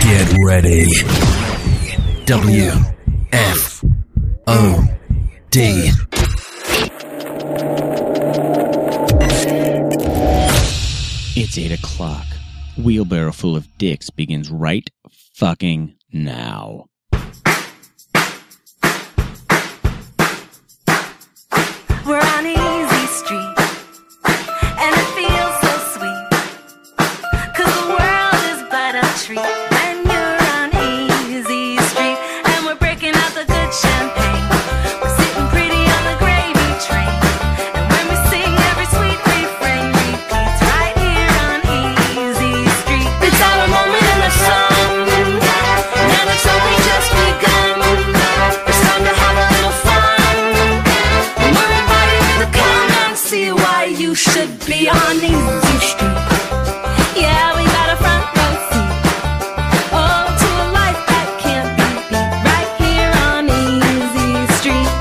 Get ready. W-F-O-D. It's 8 o'clock. Wheelbarrow Full of Dicks begins right fucking now. We're on Easy Street, and it feels so sweet, 'cause the world is but a treat when you're on Easy Street, and we're breaking out the good champagne. We're sitting pretty on the gravy train, and when we sing every sweet refrain repeats right here on Easy Street. It's our moment in the sun, and it's only just begun. It's time to have a little fun. Come and see why you should be on Easy Street. Yeah, we got a front row seat. Oh, to a life that can't be beat. Right here on Easy Street.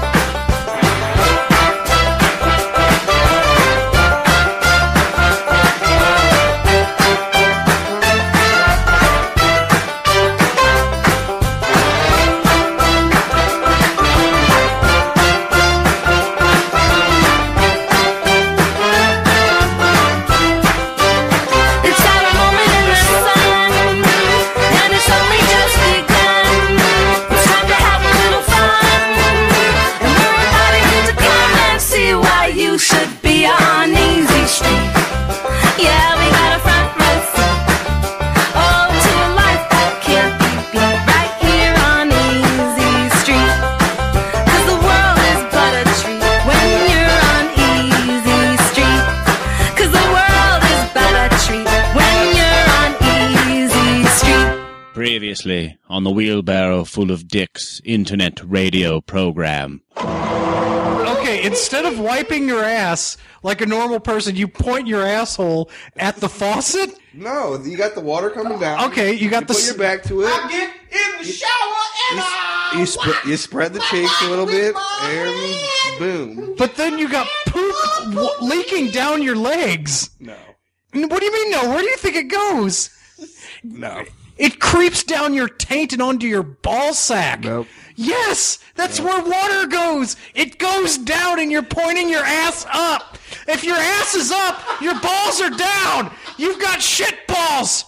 It's our moment in the sun, and it's only just begun. It's time to have a little fun, and we're inviting you to come and see why you should be on Easy Street. Yeah, we got a front row seat. Oh, to a life that can't be beat. Right here on Easy Street, 'cause the world is but a treat when you're on Easy Street. 'Cause the world is but a treat when you're on Easy Street. Previously on the Wheelbarrow Full of Dicks internet radio program. Okay, instead of wiping your ass like a normal person, you point your asshole at the faucet? No, you got the water coming down. Okay, you got the put your back to it. I get in the shower and You spread the cheeks a little bit, and boom. But then you got poop leaking down your legs. No. What do you mean no? Where do you think it goes? No. It creeps down your taint and onto your ball sack. Nope. Yes, that's where water goes. It goes down and you're pointing your ass up. If your ass is up, your balls are down. You've got shit balls.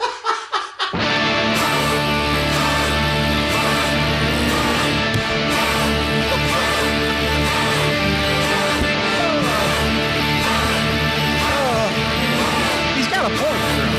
He's got a point.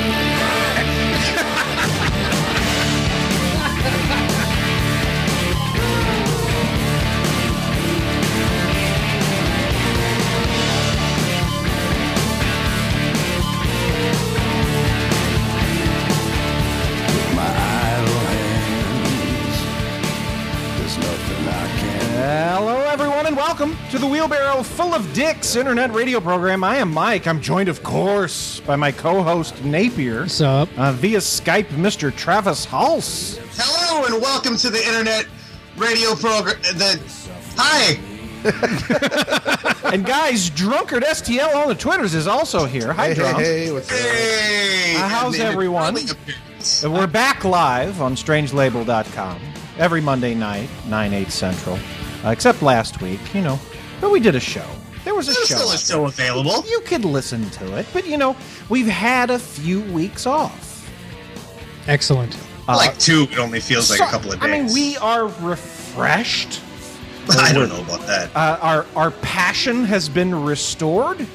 Hello, everyone, and welcome to the Wheelbarrow Full of Dicks internet radio program. I am Mike. I'm joined, of course, by my co-host Napier. What's up? Via Skype, Mr. Travis Hulse. hello and welcome to the internet radio program. Hi. And guys, Drunkard STL on the Twitters is also here. Hi, Drunk. Hey, what's up? Hey. How's And then everyone? early appearance. We're back live on strangelabel.com every Monday night, 9/8 Central. Except last week, but we did a show. There was a There's show. still a show available. You could listen to it, but we've had a few weeks off. Excellent. Like two, it only feels like a couple of days. I mean, we are refreshed. I don't know about that. Our passion has been restored.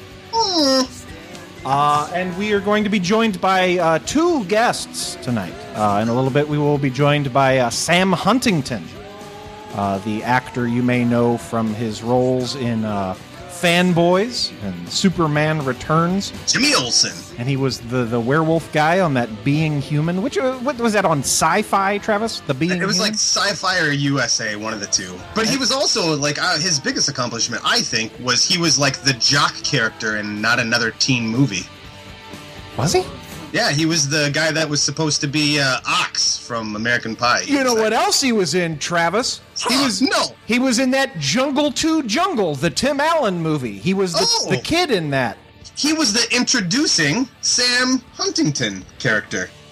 And we are going to be joined by two guests tonight. In a little bit, we will be joined by Sam Huntington, the actor you may know from his roles in Fanboys and Superman Returns. Jimmy Olsen. And he was the werewolf guy on that Being Human. What was that on Sci-Fi, Travis? The Being It was Human? like Sci-Fi or USA, one of the two. But he was also like his biggest accomplishment, I think, was he was like the jock character in Not Another Teen Movie. Was he? Yeah, he was the guy that was supposed to be Ox from American Pie. You know what else he was in, Travis? He was in that Jungle 2 Jungle, the Tim Allen movie. He was the kid in that. He was the introducing Sam Huntington character.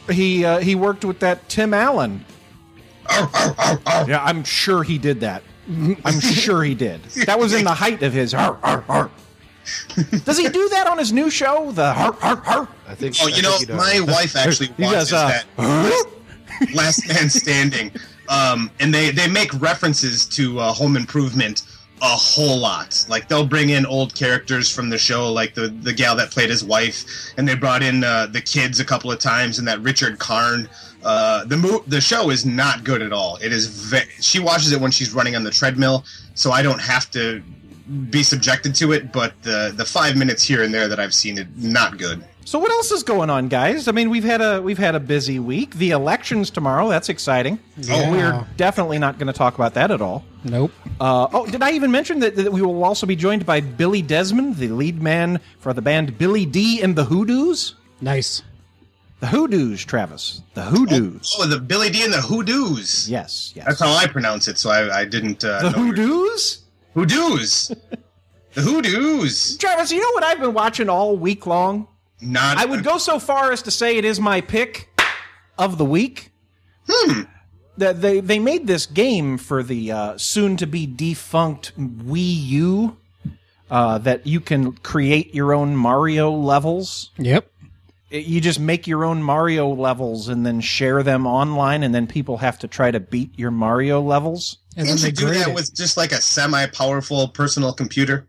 He worked with that Tim Allen. Yeah, I'm sure he did that. I'm sure he did. That was in the height of his. Does he do that on his new show? The I think. Oh, I think he does. my wife actually He watches does, that Last Man Standing, and they make references to Home Improvement a whole lot. Like they'll bring in old characters from the show, like the gal that played his wife, and they brought in the kids a couple of times, and that Richard Karn. The show is not good at all. It is. She watches it when she's running on the treadmill, so I don't have to be subjected to it. But the 5 minutes here and there that I've seen it, not good. So what else is going on, guys? I mean, we've had a busy week. The election's tomorrow. That's exciting. Yeah. We're definitely not going to talk about that at all. Nope. Did I even mention that we will also be joined by Billy Desmond, the lead man for the band Billy D and the Hoodoos? Nice. The Hoodoos, Travis. The Hoodoos. Oh, the Billy D and the Hoodoos. Yes. That's how I pronounce it. So I didn't. The Hoodoos? Hoodoos. The Hoodoos. Travis, you know what I've been watching all week long? I would go so far as to say it is my pick of the week. They made this game for the soon-to-be defunct Wii U that you can create your own Mario levels. Yep. You just make your own Mario levels and then share them online, and then people have to try to beat your Mario levels. And Can't then you they do grade that it. with just like a semi-powerful personal computer?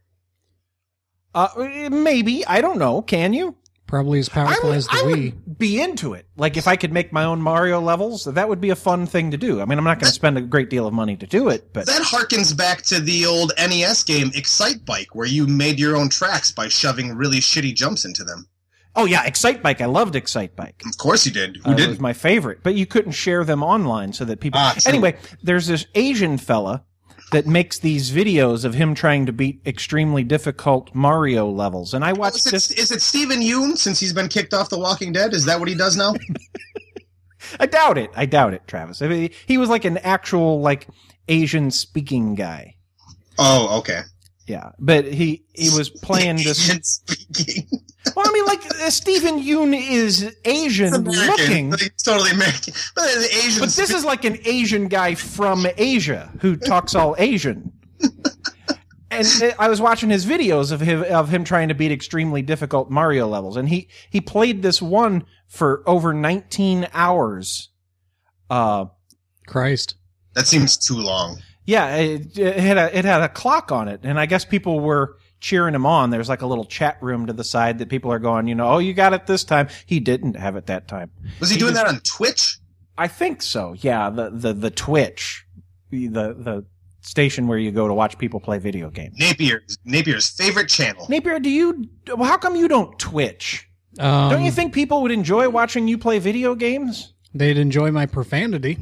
Maybe. I don't know. Can you? Probably as powerful as the I Wii. would be into it. Like, if I could make my own Mario levels, that would be a fun thing to do. I mean, I'm not going to spend a great deal of money to do it, but... That harkens back to the old NES game Excite Bike, where you made your own tracks by shoving really shitty jumps into them. Oh, yeah, Excite Bike. I loved Excite Bike. Of course you did. Who It was didn't? my favorite. But you couldn't share them online so that people... Ah, true. Anyway, there's this Asian fella that makes these videos of him trying to beat extremely difficult Mario levels. And I watched this... Is it Steven Yeun, since he's been kicked off The Walking Dead? Is that what he does now? I doubt it, Travis. I mean, he was like an actual, like, Asian-speaking guy. Oh, okay. Yeah, but he was playing this... Asian speaking. Well, I mean, like, Steven Yeun is Asian-looking. He's totally American. But the Asian But this is like an Asian guy from Asia who talks all Asian. And I was watching his videos of him trying to beat extremely difficult Mario levels, and he played this one for over 19 hours. Christ. That seems too long. Yeah, it had a clock on it, and I guess people were cheering him on. There's like a little chat room to the side that people are going, oh, you got it this time. He didn't have it that time. Was he doing that on Twitch? I think so. Yeah, the Twitch, the station where you go to watch people play video games. Napier's favorite channel. Napier, how come you don't Twitch? Don't you think people would enjoy watching you play video games? They'd enjoy my profanity.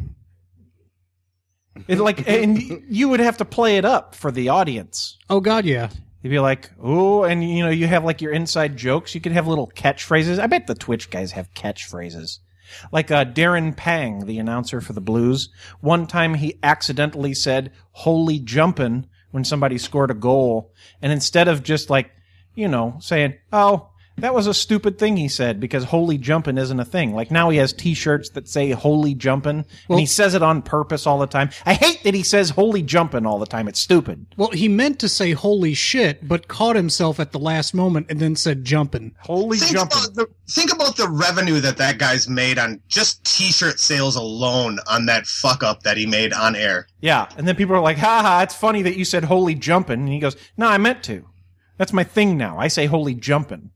And you would have to play it up for the audience. Oh, God, yeah. You'd be like, oh, and you have like your inside jokes. You could have little catchphrases. I bet the Twitch guys have catchphrases. Like Darren Pang, the announcer for the Blues. One time he accidentally said, "Holy jumpin'," when somebody scored a goal. And instead of just like, saying, "Oh, that was a stupid thing he said," because holy jumpin' isn't a thing. Like now he has t-shirts that say holy jumpin', and he says it on purpose all the time. I hate that he says holy jumpin' all the time. It's stupid. Well, he meant to say holy shit, but caught himself at the last moment and then said jumpin'. Holy jumpin'. Think about the revenue that guy's made on just t-shirt sales alone on that fuck up that he made on air. Yeah, and then people are like, haha, it's funny that you said holy jumpin'. And he goes, no, I meant to. That's my thing now. I say holy jumpin'.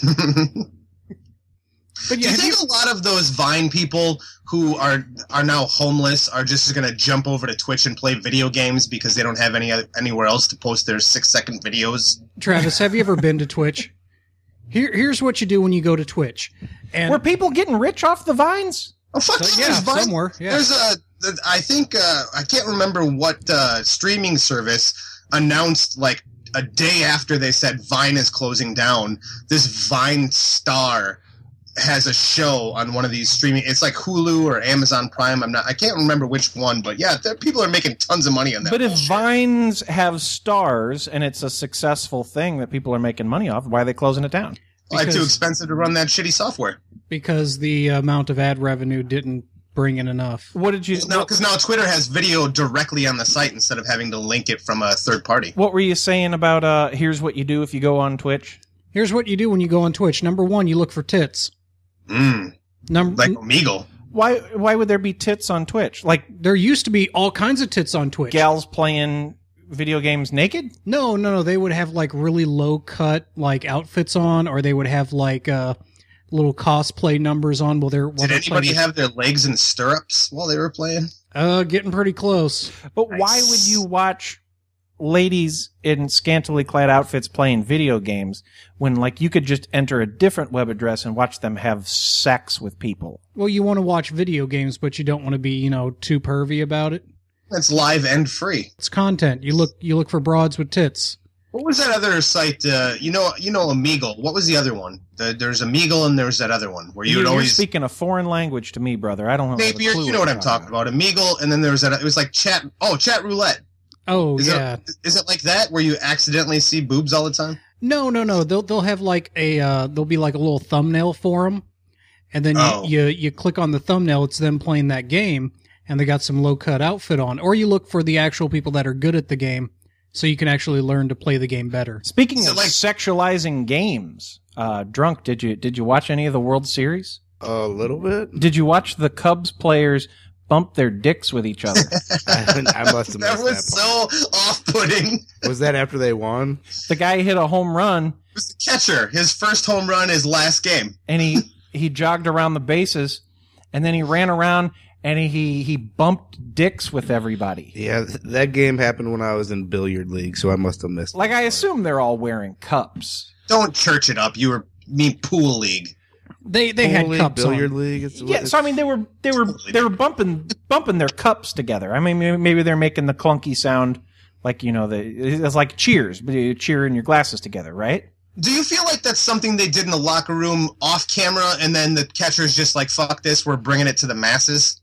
But do you think a lot of those Vine people who are now homeless are just going to jump over to Twitch and play video games because they don't have anywhere else to post their 6-second videos? Travis, have you ever been to Twitch? Here's what you do when you go to Twitch. And were people getting rich off the Vines? Oh, fuck So, yeah, yeah, there's Vine. somewhere, yeah. There's I think, I can't remember what streaming service announced, like, a day after they said Vine is closing down, this Vine star has a show on one of these streaming. It's like Hulu or Amazon Prime. I can't remember which one, but yeah, people are making tons of money on that. But if bullshit. Vines have stars and it's a successful thing that people are making money off, why are they closing it down? Why too Because- expensive to run that shitty software? Because the amount of ad revenue didn't bring in enough. What did you? Because now Twitter has video directly on the site instead of having to link it from a third party. What were you saying about? Here's what you do if you go on Twitch. Here's what you do when you go on Twitch. Number one, you look for tits. Like Omegle. Why would there be tits on Twitch? Like There used to be all kinds of tits on Twitch. gals playing video games naked? No. They would have like really low cut like outfits on, or they would have like little cosplay numbers on while they're Did anybody have their legs in stirrups while they were playing? getting pretty close. But why would you watch ladies in scantily clad outfits playing video games when, like, you could just enter a different web address and watch them have sex with people? Well, you want to watch video games, but you don't want to be, too pervy about it. It's live and free. It's content. You look for broads with tits. What was that other site? You know Omegle. What was the other one? There's Omegle and there's that other one where you would You're always. speaking a foreign language to me, brother. I don't know. Maybe you know what I'm talking about. Omegle, and then there was that. It was like chat. Oh, chat roulette. Oh, Is yeah. Is it like that where you accidentally see boobs all the time? No. They'll have like there'll be like a little thumbnail for them, and then you click on the thumbnail. It's them playing that game, and they got some low cut outfit on. Or you look for the actual people that are good at the game, so you can actually learn to play the game better. Speaking So, of like- sexualizing games, Drunk, did you watch any of the World Series? A little bit. Did you watch the Cubs players bump their dicks with each other? I must have That missed was that part. so off-putting. Was that after they won? The guy hit a home run It was the catcher. His first home run, his last game. and he jogged around the bases, and then he ran around and he bumped dicks with everybody. Yeah, that game happened when I was in billiard league, so I must have missed. Like, I assume they're all wearing cups. Don't church it up. You mean pool league. They Pool had league, cups billiard on. league. Yeah, so I mean they were bumping their cups together. I mean maybe they're making the clunky sound like it's like cheers, but you cheer in your glasses together, right? Do you feel like that's something they did in the locker room off camera, and then the catcher's just like, "Fuck this, we're bringing it to the masses"?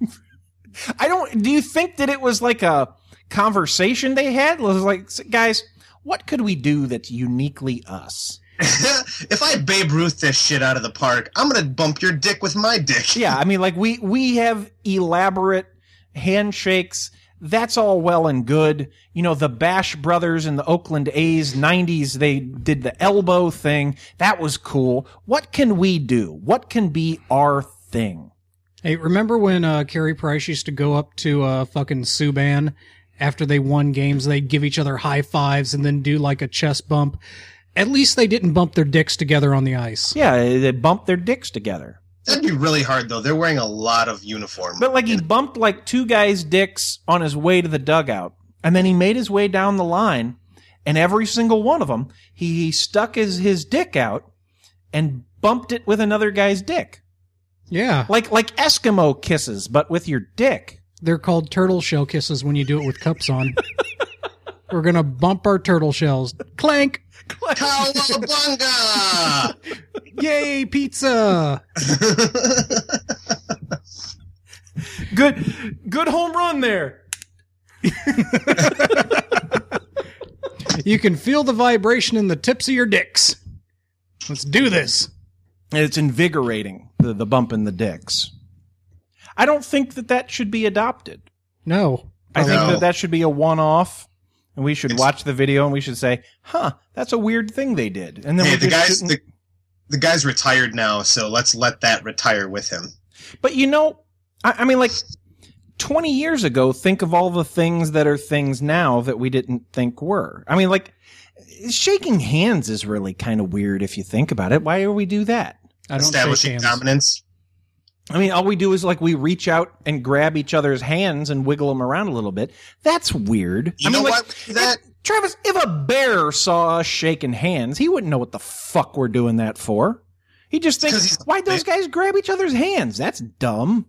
Do you think that it was like a conversation they had? It was like, guys, what could we do that's uniquely us? If I Babe Ruth this shit out of the park, I'm gonna bump your dick with my dick. Yeah, I mean, like we have elaborate handshakes. That's all well and good. The Bash Brothers and the Oakland A's 90s, they did the elbow thing. That was cool. What can we do? What can be our thing? Hey, remember when Carey Price used to go up to fucking Subban after they won games? They'd give each other high fives and then do like a chest bump. At least they didn't bump their dicks together on the ice. Yeah, they bumped their dicks together. That'd be really hard, though. They're wearing a lot of uniform. But like he bumped like two guys' dicks on his way to the dugout, and then he made his way down the line, and every single one of them, he stuck his dick out and bumped it with another guy's dick. Yeah. Like Eskimo kisses, but with your dick. They're called turtle shell kisses when you do it with cups on. We're going to bump our turtle shells. Clank! Cowabunga! Yay, pizza! Good home run there. You can feel the vibration in the tips of your dicks. Let's do this. It's invigorating, the bump in the dicks. I don't think that should be adopted. No. I think No. that should be a one-off, and we should watch the video and we should say, "Huh, that's a weird thing they did." And then Hey, we the just guy's shouldn't- the guy's retired now, so let's let that retire with him. But I mean, like 20 years ago, think of all the things that are things now that we didn't think were. I mean, like shaking hands is really kind of weird if you think about it. Why do we do that? I don't shake Establishing hands. dominance. I mean, all we do is like we reach out and grab each other's hands and wiggle them around a little bit. That's weird. You I mean, know like, what? That Travis, if a bear saw us shaking hands, he wouldn't know what the fuck we're doing that for. He'd just think, 'Cause he's- why'd those guys grab each other's hands? That's dumb.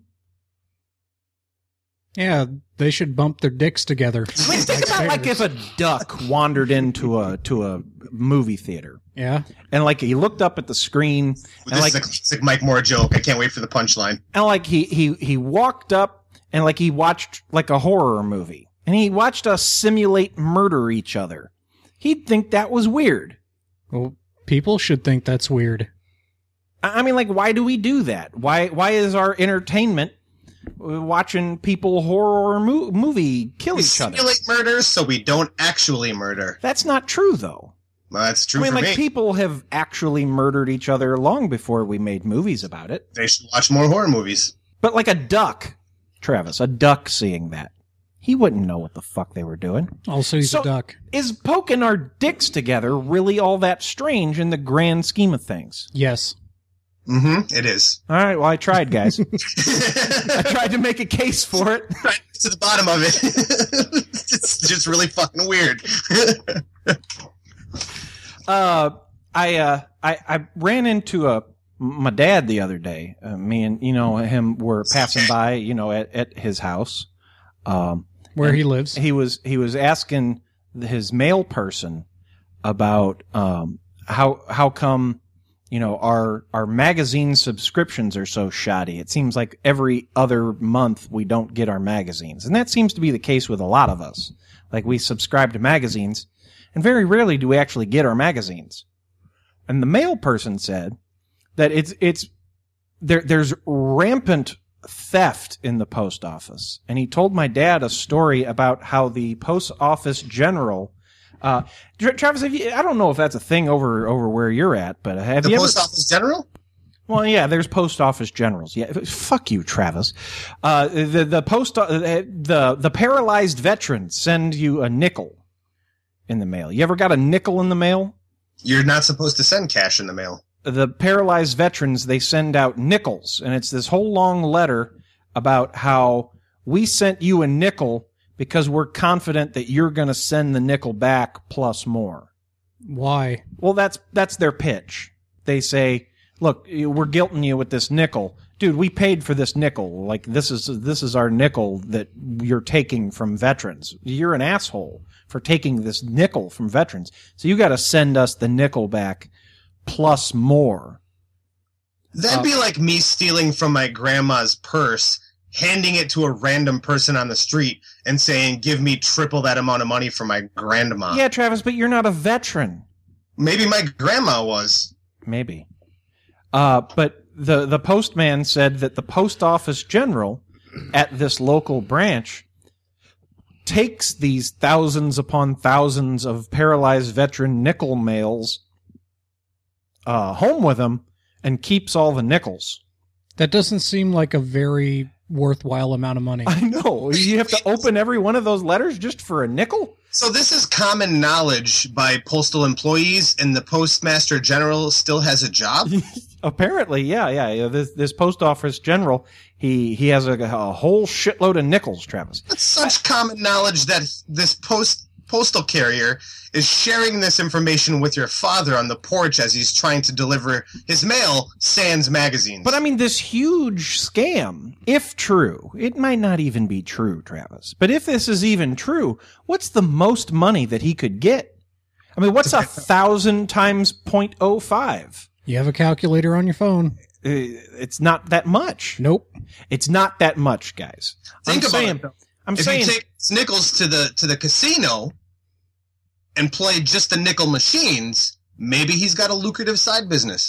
Yeah, they should bump their dicks together. I mean, think about like if a duck wandered into a movie theater Yeah. and like he looked up at the screen and this like is a classic Mike Moore joke. I can't wait for the punchline. he walked up and like he watched like a horror movie and he watched us simulate murder each other. He'd think that was weird. Well, People should think that's weird. I mean, like, why do we do that? Why is our entertainment watching people horror movie kill each other? We simulate murders so we don't actually murder. That's not true, though. Well, that's true I mean, for like, me. people have actually murdered each other long before we made movies about it. They should watch more horror movies. But like a duck, Travis, a duck seeing that, he wouldn't know what the fuck they were doing. Also, he's So- a duck. Is poking our dicks together really all that strange in the grand scheme of things? Yes. Mm-hmm. It is. All right, well, I tried, guys. I tried to make a case for it. Right to the bottom of it. It's just really fucking weird. I ran into my dad the other day. Me and him were passing by, at his house. Where he lives. He was asking his mail person about how come our magazine subscriptions are so shoddy. It seems like every other month we don't get our magazines, and that seems to be the case with a lot of us. Like, we subscribe to magazines, and very rarely do we actually get our magazines. And the mail person said that there's rampant theft in the post office. And he told my dad a story about how the post office general, Travis, I don't know if that's a thing over where you're at, but have The you post ever? office general? Well, yeah, there's post office generals. Yeah, fuck you, Travis. The paralyzed veterans send you a nickel in the mail. You ever got a nickel in the mail? You're not supposed to send cash in the mail. The paralyzed veterans, they send out nickels, and it's this whole long letter about how we sent you a nickel because we're confident that you're going to send the nickel back plus more. Why? Well, that's their pitch. They say, look, we're guilting you with this nickel. Dude, we paid for this nickel. Like, this is our nickel that you're taking from veterans. You're an asshole for taking this nickel from veterans. So you got to send us the nickel back plus more. That'd be like me stealing from my grandma's purse, handing it to a random person on the street, and saying, give me triple that amount of money for my grandma. Yeah, Travis, but you're not a veteran. Maybe my grandma was. Maybe. But the postman said that the post office general at this local branch takes these thousands upon thousands of paralyzed veteran nickel mails home with him and keeps all the nickels. That doesn't seem like a very worthwhile amount of money. I know. You have to open every one of those letters just for a nickel? So this is common knowledge by postal employees, and the postmaster general still has a job? Apparently, yeah. This post office general, he has a whole shitload of nickels, Travis. That's such common knowledge that this postal carrier is sharing this information with your father on the porch as he's trying to deliver his mail, sans magazines. But I mean, this huge scam, if true, it might not even be true, Travis. But if this is even true, what's the most money that he could get? I mean, what's 1,000 times 0.05? You have a calculator on your phone. It's not that much. Nope. It's not that much, guys. Think about it, though. I'm If saying, you take nickels to the casino and play just the nickel machines, maybe he's got a lucrative side business.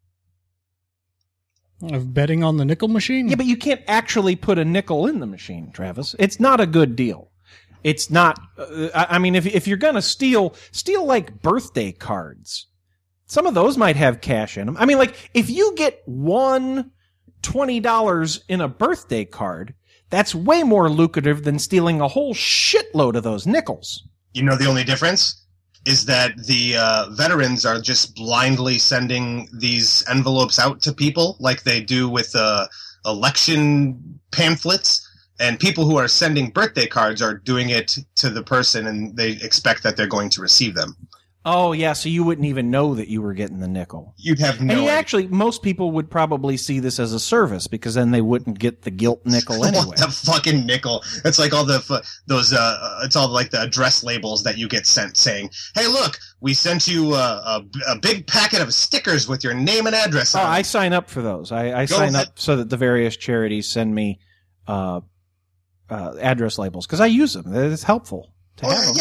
Of betting on the nickel machine? yeah, but you can't actually put a nickel in the machine, Travis. It's not a good deal. It's not. I mean, if you're gonna steal like birthday cards. Some of those might have cash in them. I mean, like, if you get $20 in a birthday card, that's way more lucrative than stealing a whole shitload of those nickels. You know, the only difference is that the veterans are just blindly sending these envelopes out to people like they do with election pamphlets. And people who are sending birthday cards are doing it to the person, and they expect that they're going to receive them. Oh, yeah, so you wouldn't even know that you were getting the nickel. You'd have no And idea. actually, most people would probably see this as a service because then they wouldn't get the guilt nickel anyway. What the fucking nickel? It's like all it's all like the address labels that you get sent saying, hey, look, we sent you a big packet of stickers with your name and address Oh, on I it. sign up for those. I Go sign ahead. up so that the various charities send me address labels because I use them. It's helpful to have them. Yeah.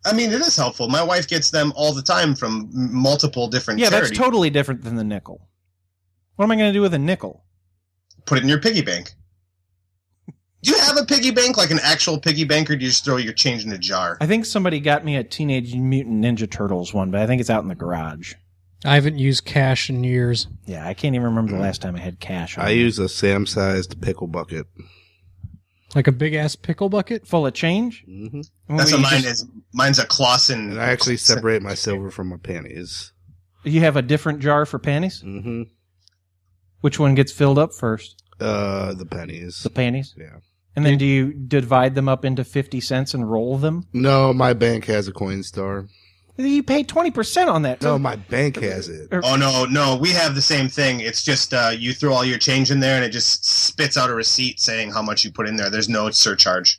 I mean, it is helpful. My wife gets them all the time from multiple different charities. That's totally different than the nickel. What am I going to do with a nickel? Put it in your piggy bank. Do you have a piggy bank, like an actual piggy bank, or do you just throw your change in a jar? I think somebody got me a Teenage Mutant Ninja Turtles one, but I think it's out in the garage. I haven't used cash in years. Yeah, I can't even remember the last time I had cash on I use a Sam-sized pickle bucket. Like a big-ass pickle bucket? Full of change? Mm-hmm. That's what mine is. Mine's a Clausen. And I actually separate my silver from my panties. You have a different jar for panties? Mm-hmm. Which one gets filled up first? The pennies. The panties? Yeah. And then do you divide them up into 50 cents and roll them? No, my bank has a Coinstar. You pay 20% on that. No, my bank has it. Oh, no, we have the same thing. It's just you throw all your change in there and it just spits out a receipt saying how much you put in there. There's no surcharge.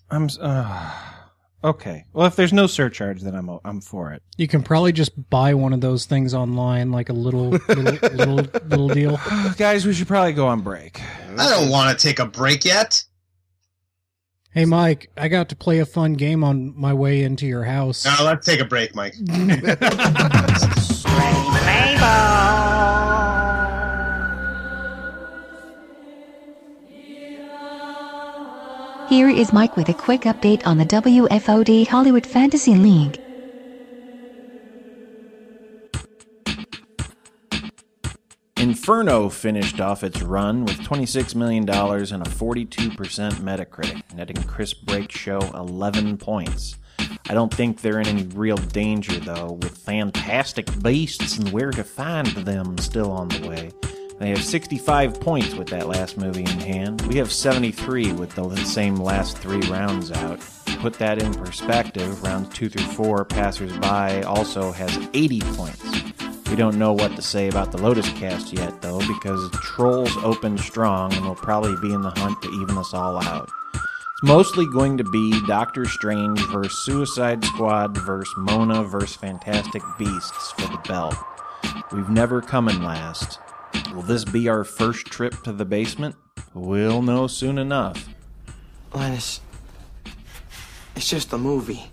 Okay. Well, if there's no surcharge, then I'm for it. You can probably just buy one of those things online, like a little deal. Guys, we should probably go on break. I don't want to take a break yet. Hey, Mike, I got to play a fun game on my way into your house. Now, let's take a break, Mike. Here is Mike with a quick update on the WFOD Hollywood Fantasy League. Inferno finished off its run with $26 million and a 42% Metacritic, netting Chris Brake's show 11 points. I don't think they're in any real danger, though, with Fantastic Beasts and Where to Find Them still on the way. They have 65 points with that last movie in hand. We have 73 with the same last 3 rounds out. To put that in perspective, rounds 2 through 4, Passers-By also has 80 points. We don't know what to say about the Lotus Cast yet, though, because Trolls opened strong and will probably be in the hunt to even us all out. It's mostly going to be Doctor Strange vs. Suicide Squad vs. Mona vs. Fantastic Beasts for the belt. We've never come in last. Will this be our first trip to the basement? We'll know soon enough. Linus, it's just a movie.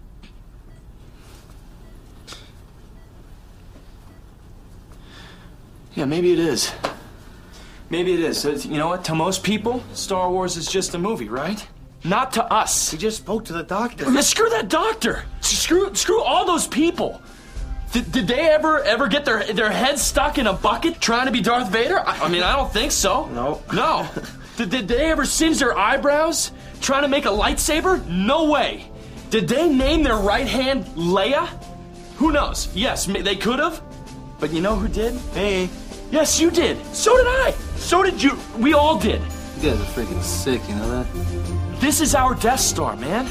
Yeah, maybe it is. Maybe it is. You know what? To most people, Star Wars is just a movie, right? Not to us. We just spoke to the doctor. Screw that doctor. Screw all those people. Did they ever get their heads stuck in a bucket trying to be Darth Vader? I mean, I don't think so. No. Did they ever singe their eyebrows trying to make a lightsaber? No way. Did they name their right hand Leia? Who knows? Yes, they could have. But you know who did? Hey. Yes, you did. So did I. So did you. We all did. You guys are freaking sick, you know that? This is our Death Star, man.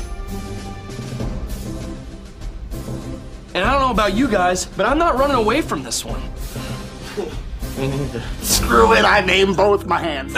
And I don't know about you guys, but I'm not running away from this one. Me neither. Screw it, I named both my hands.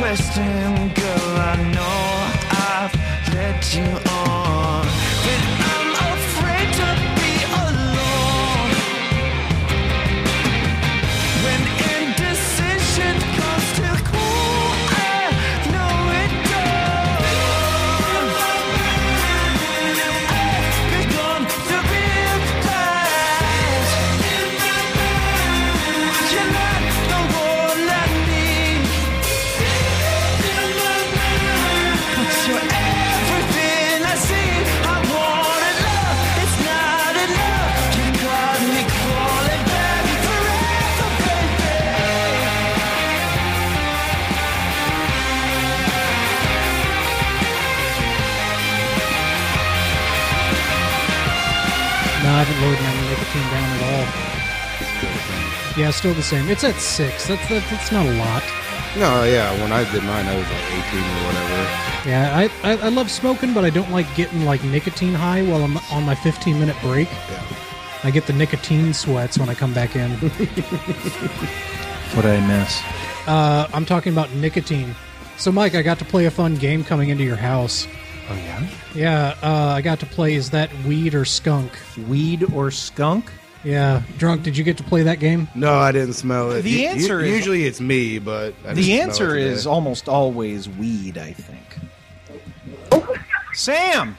question, girl. I know I've led you on, but I'm afraid to be alone. When indecision comes to cool, I know it does. I've begun to realize you're not the one I need. But you're everything I see. I wanted love, it's not enough. You got me crawling back forever, baby. No, I haven't lowered my nicotine down at all. Yeah, still the same. It's at 6. That's not a lot. No, yeah, when I did mine, I was like 18 or whatever. Yeah, I love smoking, but I don't like getting like nicotine high while I'm on my 15-minute break. Yeah. I get the nicotine sweats when I come back in. What did I miss? I'm talking about nicotine. So, Mike, I got to play a fun game coming into your house. Oh, yeah? Yeah, I got to play Is That Weed or Skunk? Weed or skunk? Yeah. Drunk, did you get to play that game? No, I didn't smell it. The answer is- usually it's me, but I didn't The smell answer it is today. almost always weed, I think. Sam!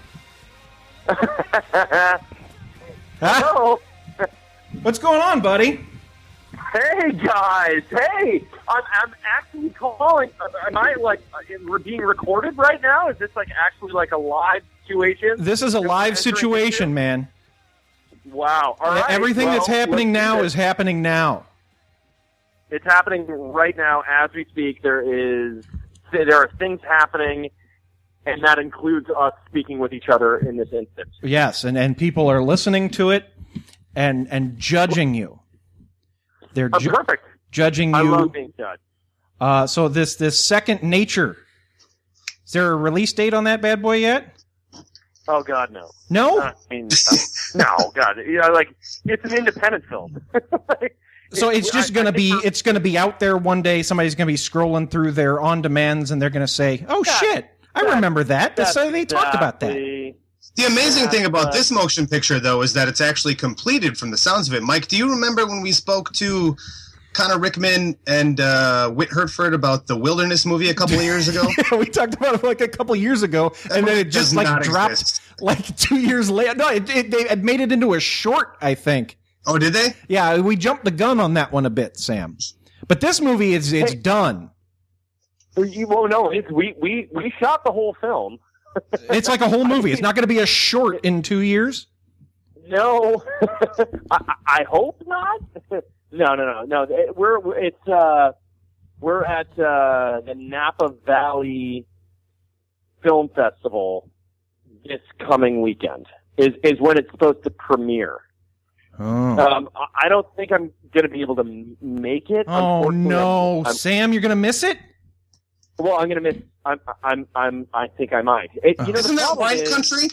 Huh? Hello. What's going on, buddy? Hey guys. Hey, I'm actually calling. Am I like being recorded right now? Is this like actually like a live situation? This is a live situation, man. Wow. All right. Everything well, that's happening let's do now this. is happening now. It's happening right now as we speak. There are things happening, and that includes us speaking with each other in this instance. Yes, and people are listening to it and judging you. They're Perfect. judging I you. love being judged. So this Second Nature, is there a release date on that bad boy yet? Oh God, no. No? I mean, no, God. You know, like it's an independent film. So it's just going to be it's going to be out there one day. Somebody's going to be scrolling through their on demands and they're going to say, "Oh shit, I remember that." So they talked about that. The amazing thing about this motion picture, though, is that it's actually completed from the sounds of it. Mike, do you remember when we spoke to Connor Rickman and Whit Hertford about the Wilderness movie a couple of years ago? Yeah, we talked about it like a couple years ago, and then it just does like not dropped exist. like 2 years later. No, they had made it into a short, I think. Oh, did they? Yeah, we jumped the gun on that one a bit, Sam. But this movie it's done. Well, no, we shot the whole film. It's like a whole movie. It's not going to be a short in 2 years. No, I hope not. No. We're at the Napa Valley Film Festival this coming weekend. Is when it's supposed to premiere. Oh, I don't think I'm going to be able to make it. oh no, I'm- Sam, you're going to miss it. Well, I'm going to miss. I think I might. Isn't that wine country?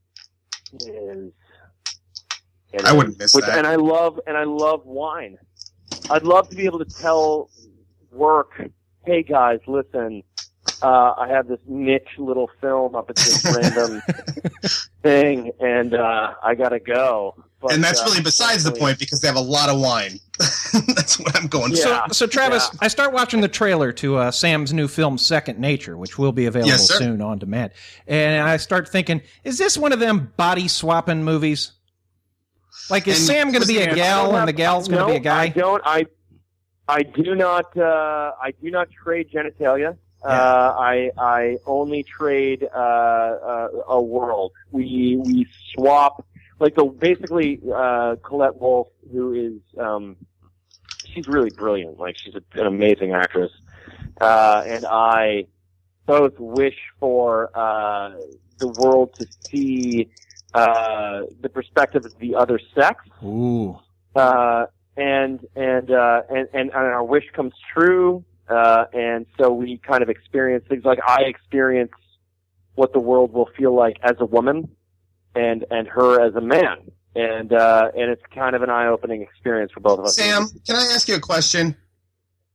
I wouldn't miss that. And I love wine. I'd love to be able to tell work, hey guys, listen, I have this niche little film up at this random thing, and I gotta go. But, And that's really besides the point because they have a lot of wine. That's what I'm going for. So Travis, I start watching the trailer to Sam's new film, Second Nature, which will be available Yes, sir. soon on demand. And I start thinking, is this one of them body swapping movies? Like, is And Sam going to be a listen, gal and the gal's going to be a guy? I do not trade genitalia. I only trade a world. We swap. Like basically Colette Wolfe, who is she's really brilliant. Like she's an amazing actress, and I both wish for the world to see the perspective of the other sex. Ooh. And our wish comes true, and so we kind of experience things like I experience what the world will feel like as a woman, and her as a man, and it's kind of an eye-opening experience for both of us. Sam, can I ask you a question?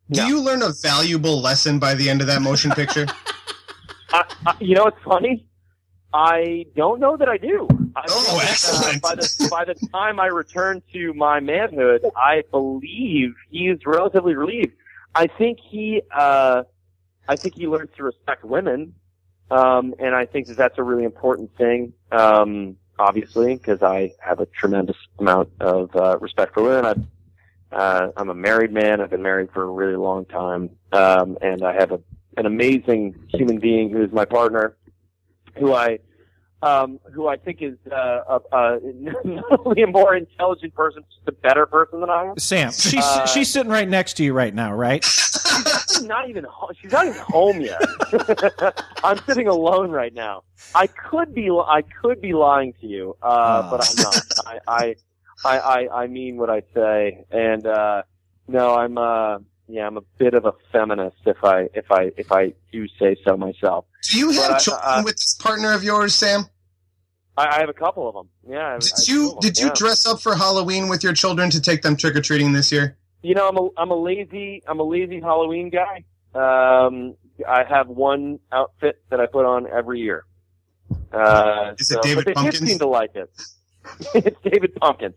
Do you learn a valuable lesson by the end of that motion picture? You know, it's funny. I don't know that I do. Excellent. By the time I return to my manhood, I believe he's relatively relieved. I think he learns to respect women, and I think that that's a really important thing. Obviously, because I have a tremendous amount of respect for women. I'm a married man. I've been married for a really long time, and I have an amazing human being who is my partner, who I think is not only a more intelligent person, just a better person than I am. Sam, she's sitting right next to you right now, right? She's not even home yet. I'm sitting alone right now. I could be lying to you, but I'm not. I mean what I say, and no, I'm a bit of a feminist if I do say so myself. Do you have children with this partner of yours, Sam? I have a couple of them. Yeah. Did you dress up for Halloween with your children to take them trick or treating this year? You know, I'm a lazy Halloween guy. I have one outfit that I put on every year. Is it David but they Pumpkins? seem to like it. It's David Pumpkins.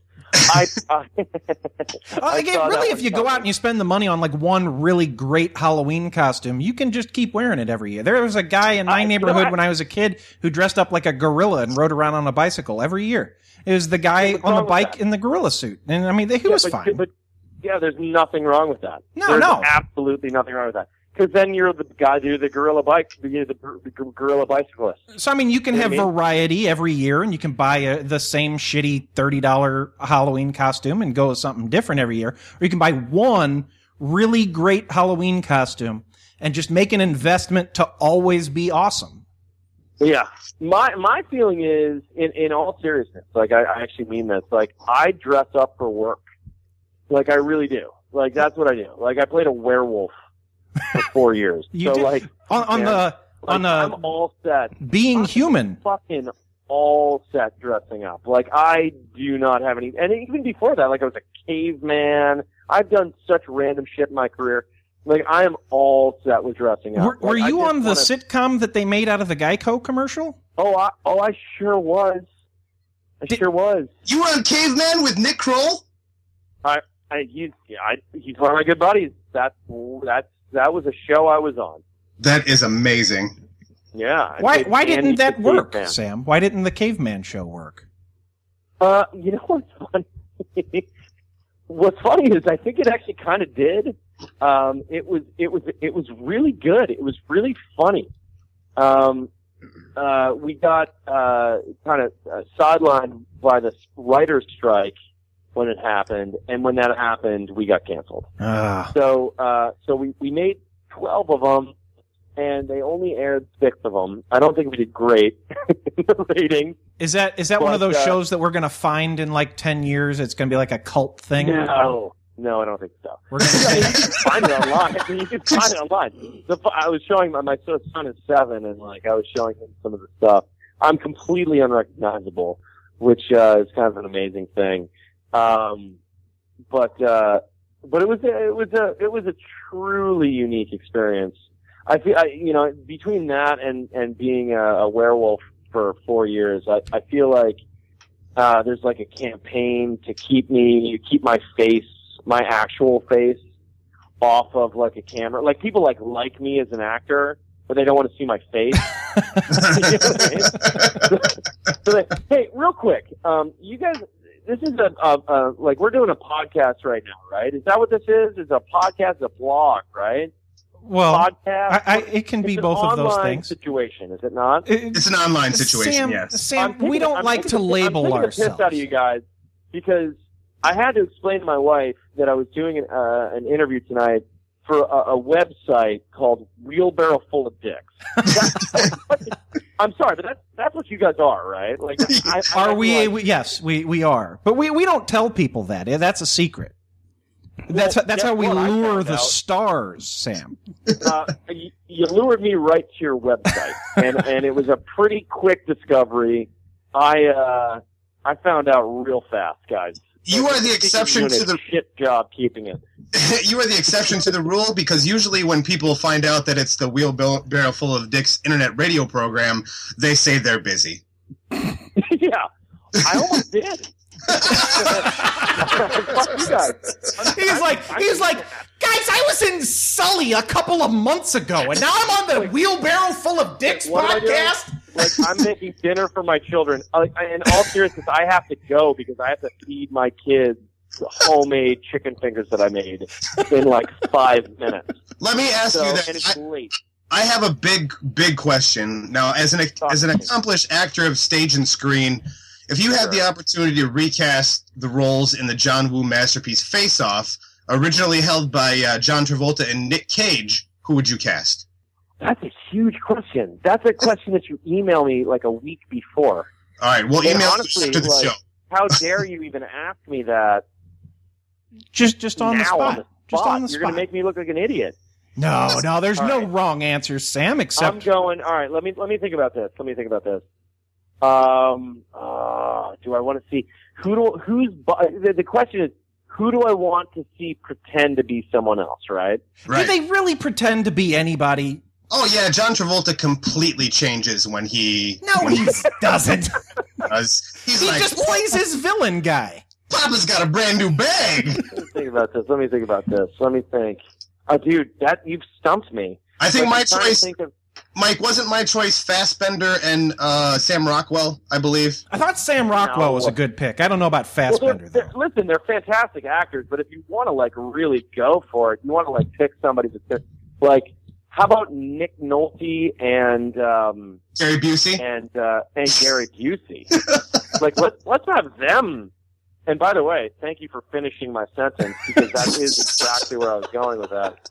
Really, if you go out and you spend the money on like one really great Halloween costume, you can just keep wearing it every year. There was a guy in my neighborhood when I was a kid who dressed up like a gorilla and rode around on a bicycle every year. It was the guy on the bike in the gorilla suit. And I mean, he was fine. But there's nothing wrong with that. No. Absolutely nothing wrong with that. Because then you're the guy doing the gorilla bike, the gorilla bicyclist. So, I mean, you can have variety every year, and you can buy the same shitty $30 Halloween costume and go with something different every year. Or you can buy one really great Halloween costume and just make an investment to always be awesome. Yeah. My feeling is, in all seriousness, like, I actually mean this, like, I dress up for work. Like, I really do. Like, that's what I do. Like, I played a werewolf for 4 years. You did? Like, I'm all set. Being human. Fucking all set dressing up. Like, I do not have any, and even before that, like, I was a caveman. I've done such random shit in my career. Like, I am all set with dressing up. Were you on the sitcom that they made out of the Geico commercial? I sure was. Sure was. You were a caveman with Nick Kroll? He's one of my good buddies. That was a show I was on. That is amazing. Yeah. Why didn't that work, Sam? Why didn't the caveman show work? You know what's funny? What's funny is I think it actually kind of did. It was really good. It was really funny. We got kind of sidelined by the writer's strike when it happened, and when that happened, we got canceled. So we made 12 of them, and they only aired 6 of them. I don't think we did great in the ratings. Is that one of those shows that we're going to find in like 10 years? It's going to be like a cult thing? No, I don't think so. We're gonna you can find it online. You can find it online. I was showing my son is 7, and like I was showing him some of the stuff. I'm completely unrecognizable, which is kind of an amazing thing. But it was a truly unique experience. I feel, between that and being a werewolf for 4 years, I feel like, there's like a campaign to keep my face, my actual face, off of like a camera. Like people like me as an actor, but they don't want to see my face. You know what I mean? Hey, real quick, you guys, this is like we're doing a podcast right now, right? Is that what this is? Is a podcast a blog, right? Well, podcast. It can be both of those things. Situation, is it not? It's an online situation. Yes, Sam. We don't like to label ourselves. I'm taking the piss out of you guys because I had to explain to my wife that I was doing an interview tonight for a website called Wheelbarrow Full of Dicks. I'm sorry, but that's what you guys are, right? Like, Yes, we are. But we don't tell people that. That's a secret. Well, that's how we lure the stars, Sam. You lured me right to your website, and it was a pretty quick discovery. I found out real fast, guys. You are the exception to the shit job keeping it. You are the exception to the rule, because usually when people find out that it's the Wheelbarrow Full of Dicks internet radio program, they say they're busy. Yeah, I almost did. Fuck you guys. He's like, guys, I was in Sully a couple of months ago, and now I'm on the Wheelbarrow Full of Dicks podcast. Like, I'm making dinner for my children. In all seriousness, I have to go because I have to feed my kids homemade chicken fingers that I made in like 5 minutes. Let me ask you that. And it's late. I have a big question. Now, as an accomplished actor of stage and screen, if you had the opportunity to recast the roles in the John Woo masterpiece Face Off, originally held by John Travolta and Nick Cage, who would you cast? That's a huge question. That's a question that you email me like a week before. All right, we'll email honestly, you after the show. How dare you even ask me that? Just on the spot. Just on the You're spot. going to make me look like an idiot. No, there's no wrong answers, Sam, except... I'm going, all right, let me think about this. Do I want to see... The question is, who do I want to see pretend to be someone else, right? Do they really pretend to be anybody? Oh, yeah, John Travolta completely changes when he... No, he doesn't. He just plays his villain guy. Papa's got a brand new bag. Let me think about this. Dude, you've stumped me. I think my choice... Mike, wasn't my choice Fassbender and Sam Rockwell, I believe? I thought Sam Rockwell was a good pick. I don't know about Fassbender, though. Listen, they're fantastic actors, but if you want to, like, really go for it, you want to, like, pick somebody that's... Like, how about Nick Nolte and... Gary Busey? And Gary Busey. Like, let's have them... And by the way, thank you for finishing my sentence, because that is exactly where I was going with that.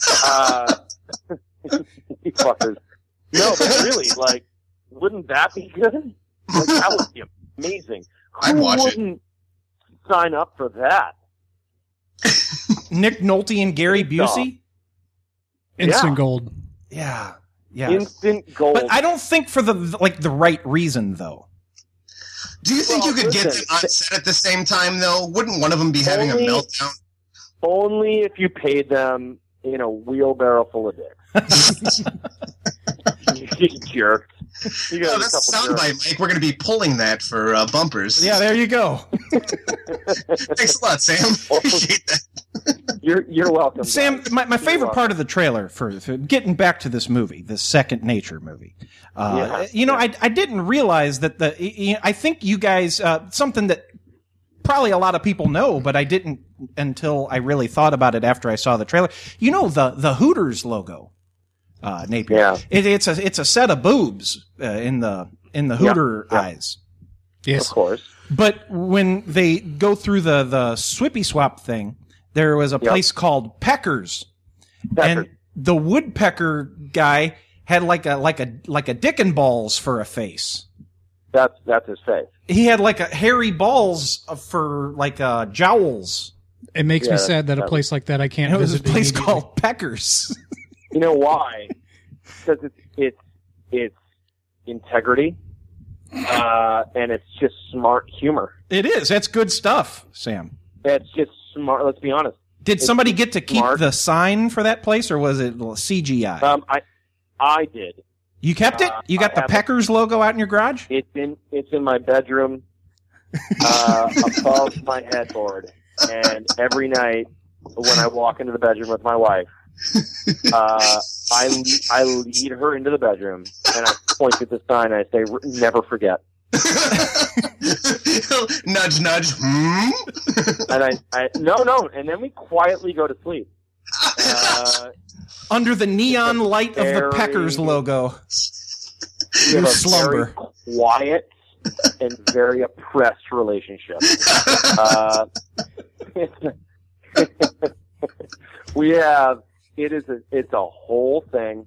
You fuckers. No, but really, like, wouldn't that be good? Like, that would be amazing. I'd watch it. Who wouldn't sign up for that? Nick Nolte and Gary Busey? Instant gold. Yeah. Instant gold. But I don't think for the right reason, though. Do you think you could get them on set at the same time, though? Wouldn't one of them be having a meltdown? Only if you paid them in a wheelbarrow full of dicks. You jerk. That's a soundbite, Mike. We're going to be pulling that for bumpers. Yeah, there you go. Thanks a lot, Sam. Appreciate that. You're welcome. Sam, my favorite part of the trailer, for getting back to this movie, this Second Nature movie, I didn't realize that I think you guys, something that probably a lot of people know, but I didn't until I really thought about it after I saw the trailer. You know, the Hooters logo, Napier. Yeah. It's a set of boobs in the Hooter eyes. Yes, of course. But when they go through the Swippy Swap thing, there was a place called Peckers, and the woodpecker guy had like a dick and balls for a face. That's his face. He had like a hairy balls for like jowls. It makes me sad that a place like that I can't it was visit. a place called Peckers. You know why? Because it's integrity, and it's just smart humor. It is. That's good stuff, Sam. That's just smart. Let's be honest. Did somebody get to keep the sign for that place, or was it CGI? I did. You kept it? You got the Peckers logo out in your garage? It's in my bedroom, above my headboard, and every night when I walk into the bedroom with my wife, I lead her into the bedroom and I point at the sign and I say, "Never forget." Nudge, nudge. And no, and then we quietly go to sleep. Under the neon light of the Peckers logo. We have a very quiet and very oppressed relationship. It's a whole thing.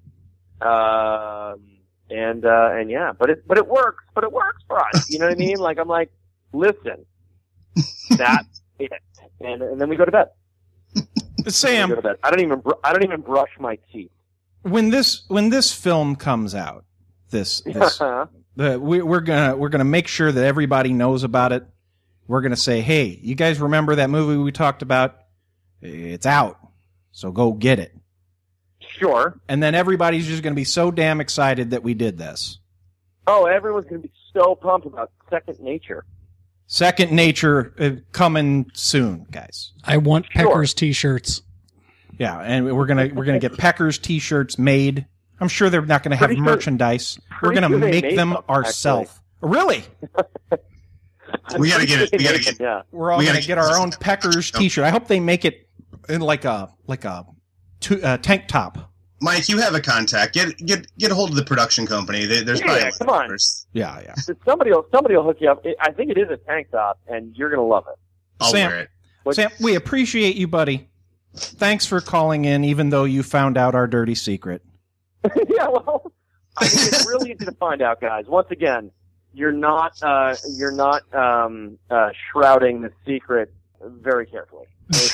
And yeah, but it works for us. You know what I mean? Like, I'm like, listen, that's it. And then we go to bed. Sam, I don't even brush my teeth. When this film comes out, we're gonna make sure that everybody knows about it. we're going to say, hey, you guys remember that movie we talked about? It's out. So go get it. Sure. And then everybody's just going to be so damn excited that we did this. Oh, everyone's going to be so pumped about Second Nature. Second Nature coming soon, guys. I want Peckers t-shirts. Yeah, and we're gonna get Peckers t-shirts made. I'm sure they're not going to have merchandise. We're going to make them ourselves. Really? We got to get it. We got to get. Yeah. We're all going to get our own Peckers t-shirt. I hope they make it in like a tank top. Mike, you have a contact. Get a hold of the production company. There's probably come on. numbers. Yeah. Somebody will hook you up. I think it is a tank top, and you're going to love it. I'll wear it. Sam, we appreciate you, buddy. Thanks for calling in, even though you found out our dirty secret. Yeah, well, I mean, it's really easy to find out, guys. Once again, you're not shrouding the secret very carefully.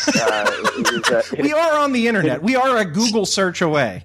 We are on the internet. We are a Google search away.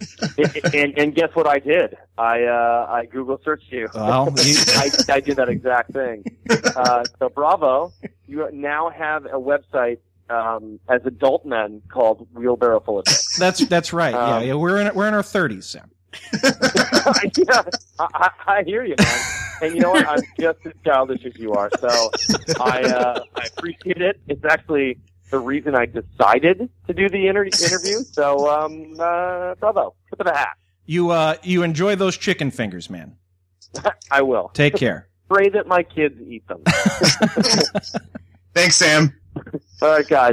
And guess what I did? I Google searched you. Well, I did that exact thing. So bravo, you now have a website as adult men called Wheelbarrow Full of Dicks. That's right. Yeah, we're in our 30s, Sam. Yeah, I hear you, man. And you know what? I'm just as childish as you are. So I appreciate it. It's actually the reason I decided to do the interview. So bravo. Tip of the hat. You enjoy those chicken fingers, man. I will. Take care. Pray that my kids eat them. Thanks, Sam. All right, guys.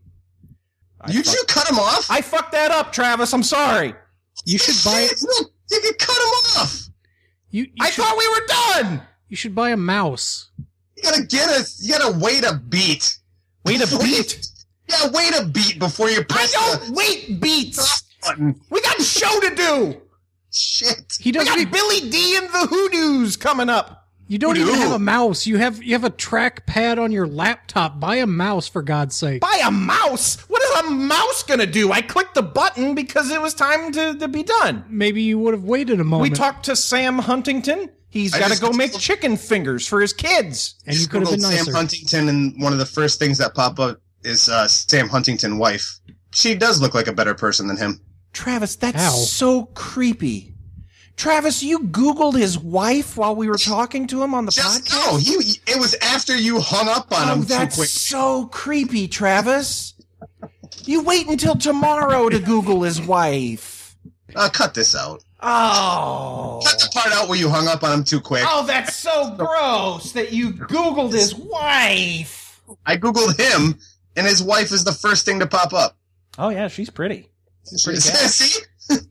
You cut him off? I fucked that up, Travis. I'm sorry. You should buy it. You can cut him off. I thought we were done. You should buy a mouse. You gotta wait a beat. Wait a beat? Yeah, wait a beat before you press I don't wait beats. button. We got a show to do. Shit. He We doesn't. got Billy D and the Hoodoos coming up. You don't even have a mouse. You have a trackpad on your laptop. Buy a mouse, for God's sake. Buy a mouse? What is a mouse going to do? I clicked the button because it was time to be done. Maybe you would have waited a moment. We talked to Sam Huntington. He's got to go make chicken fingers for his kids. And you could have been nicer. Sam Huntington, and one of the first things that pop up is Sam Huntington wife. She does look like a better person than him. Travis, that's so creepy. Travis, you Googled his wife while we were talking to him on the podcast? No, it was after you hung up on him too quick. That's so creepy, Travis. You wait until tomorrow to Google his wife. Cut this out. Oh. Cut the part out where you hung up on him too quick. Oh, that's so gross that you Googled his wife. I Googled him, and his wife is the first thing to pop up. Oh, yeah, she's pretty. She's pretty gal. See?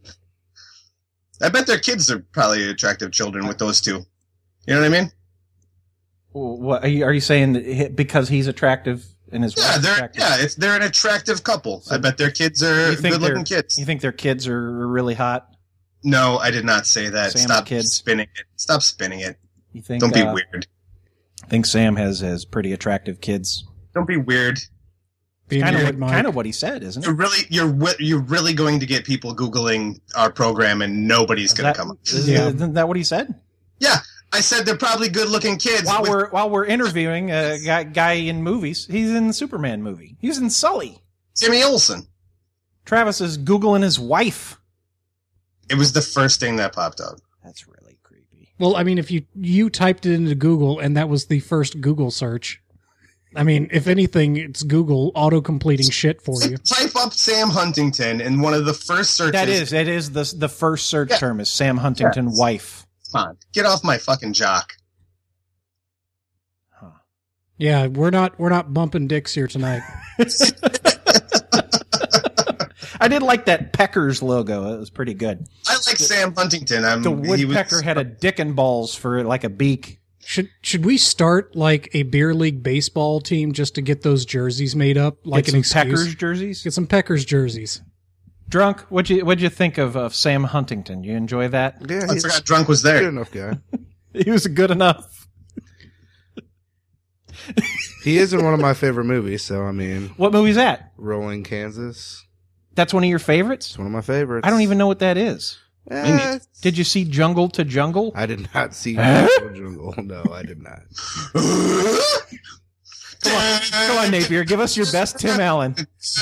I bet their kids are probably attractive children with those two. You know what I mean? What, are you saying that because he's attractive and his wife's attractive? They're an attractive couple. I bet their kids are good-looking kids. You think their kids are really hot? No, I did not say that. Sam Stop kids? spinning it. Stop spinning it. You think? Don't be weird. I think Sam has pretty attractive kids. Don't be weird. Kind of what he said, isn't it? You're really going to get people Googling our program, and nobody's going to come up. Isn't that what he said? Yeah, I said they're probably good-looking kids. While we're interviewing a guy in movies, he's in the Superman movie. He was in Sully. Jimmy Olsen. Travis is Googling his wife. It was the first thing that popped up. That's really creepy. Well, I mean, if you typed it into Google and that was the first Google search, I mean, if anything, it's Google auto-completing shit for you. Type up Sam Huntington, and one of the first searches... That is the first search term is Sam Huntington wife. Come on, get off my fucking jock. Huh. Yeah, we're not bumping dicks here tonight. I did like that Peckers logo. It was pretty good. I like Sam Huntington. The woodpecker had a dick and balls for like a beak. Should we start like a beer league baseball team just to get those jerseys made up? Like get an some excuse? Peckers jerseys? Get some Peckers jerseys. Drunk, what'd you think of Sam Huntington? You enjoy that? Yeah, I forgot Drunk was there. Good enough guy. He was good enough. He is in one of my favorite movies, so I mean... What movie's that? Rolling Kansas. That's one of your favorites? It's one of my favorites. I don't even know what that is. Did you see Jungle to Jungle? I did not see Jungle to Jungle. No, I did not. Come on, Napier. Give us your best Tim Allen.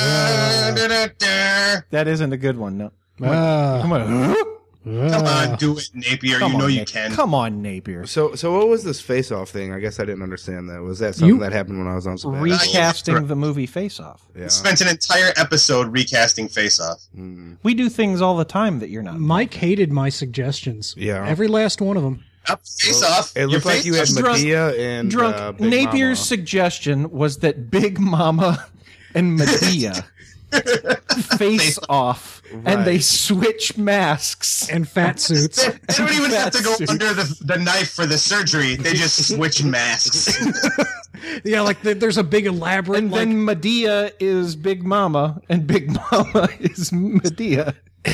That isn't a good one, no. Come on. Come on, do it, Napier. Come you know on, you can. Come on, Napier. So what was this Face Off thing? I guess I didn't understand that. Was that something that happened when I was on Sabbatical? Recasting the movie Face Off. Yeah. Spent an entire episode recasting Face Off. We do things all the time that you're not. Mike hated my suggestions. Yeah. Every last one of them. Face Off. It looked like you had Medea and Drunk. Big Napier's Mama. suggestion was that Big Mama and Medea face off, and they switch masks and fat suits. They don't even have to go under the knife for the surgery. They just switch masks. Yeah, like there's a big elaborate. And then Medea is Big Mama, and Big Mama is Medea.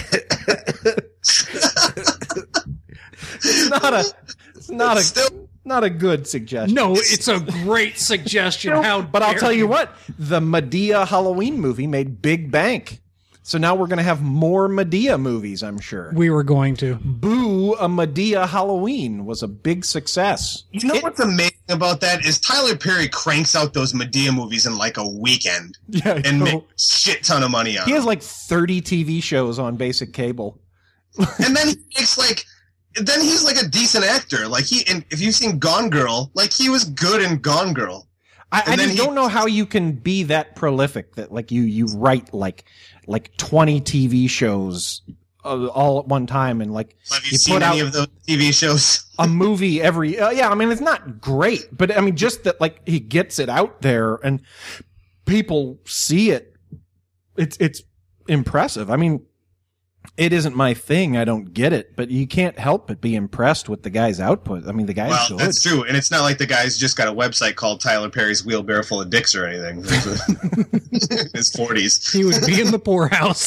It's not a good suggestion. No, it's a great suggestion. But I'll tell you what, the Medea Halloween movie made big bank. So now we're going to have more Medea movies, I'm sure. We were going to. Boo, a Medea Halloween was a big success. You know what's amazing about that is Tyler Perry cranks out those Medea movies in like a weekend and makes a shit ton of money on He them. has like 30 TV shows on basic cable. And then he makes then he's like a decent actor. Like and if you've seen Gone Girl, like he was good in Gone Girl. I just don't know how you can be that prolific that like you write like 20 TV shows all at one time and like have you seen any of those TV shows? A movie every yeah, I mean it's not great, but I mean just that like he gets it out there and people see it. It's impressive. I mean, it isn't my thing. I don't get it, but you can't help but be impressed with the guy's output. I mean, the guy's good. That's true, and it's not like the guy's just got a website called Tyler Perry's Wheelbarrow Full of Dicks or anything. In his 40s, he would be in the poorhouse.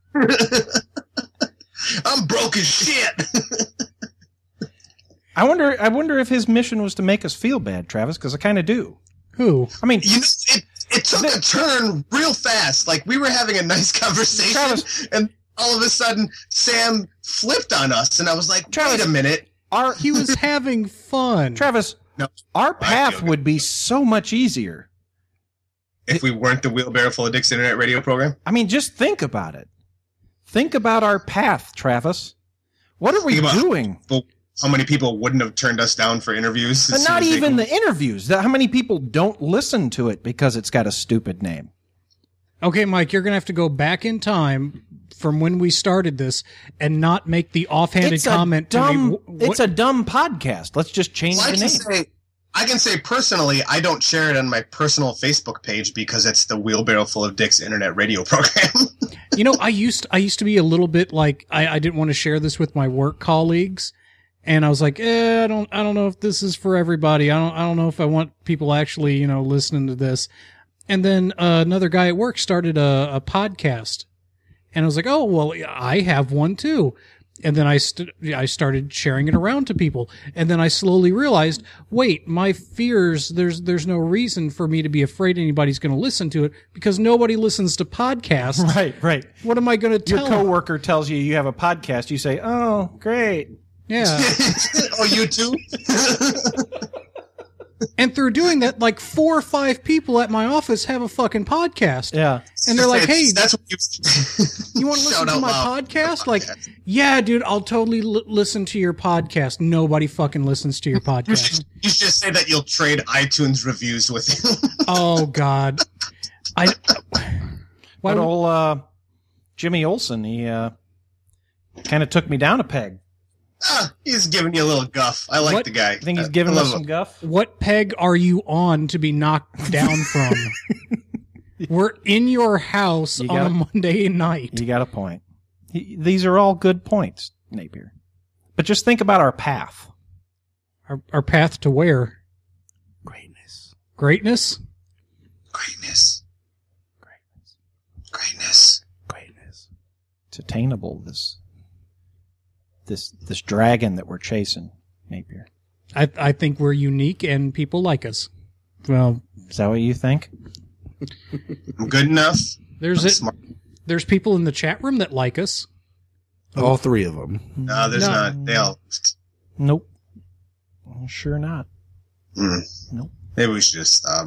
I'm broke as shit. I wonder if his mission was to make us feel bad, Travis, because I kind of do. Who? I mean, you know, it took a turn real fast. Like we were having a nice conversation, Travis, and all of a sudden, Sam flipped on us, and I was like, Travis, wait a minute. He was having fun. Travis, our path would be so much easier. If we weren't the Wheelbarrow Full of Dicks internet radio program? I mean, just think about it. Think about our path, Travis. What are we doing? How many people wouldn't have turned us down for interviews? But not even the interviews. How many people don't listen to it because it's got a stupid name? Okay, Mike, you're going to have to go back in time from when we started this and not make the offhanded comment to me. It's a dumb podcast. Let's just change the name. I can say personally, I don't share it on my personal Facebook page because it's the Wheelbarrow Full of Dicks internet radio program. You know, I used to be a little bit like I didn't want to share this with my work colleagues, and I was like, I don't know if this is for everybody. I don't know if I want people actually listening to this. And then another guy at work started a podcast, and I was like, oh well, I have one too. And then I started sharing it around to people. And then I slowly realized, wait, my fears, there's no reason for me to be afraid anybody's going to listen to it because nobody listens to podcasts. Right. What am I going to tell Your coworker tells you you have a podcast. You say, oh, great. Yeah. Oh, you too? And through doing that, like 4 or 5 people at my office have a fucking podcast. Yeah. And they're like, hey, that's what you want to listen to my podcast? Like, yeah, dude, I'll totally listen to your podcast. Nobody fucking listens to your podcast. You should just say that you'll trade iTunes reviews with him. Oh, God. But old Jimmy Olsen, he kind of took me down a peg. He's giving you a little guff. I like the guy. I think he's giving us some guff. What peg are you on to be knocked down from? We're in your house on a Monday night. You got a point. These are all good points, Napier. But just think about our path. Our path to where? Greatness. Greatness? Greatness. Greatness. Greatness. It's attainable, this dragon that we're chasing, Napier. I think we're unique and people like us. Well, is that what you think? I'm good enough. There's people in the chat room that like us. All three of them. No, there's not. They all. Nope. Sure not. Nope. Maybe we should just stop.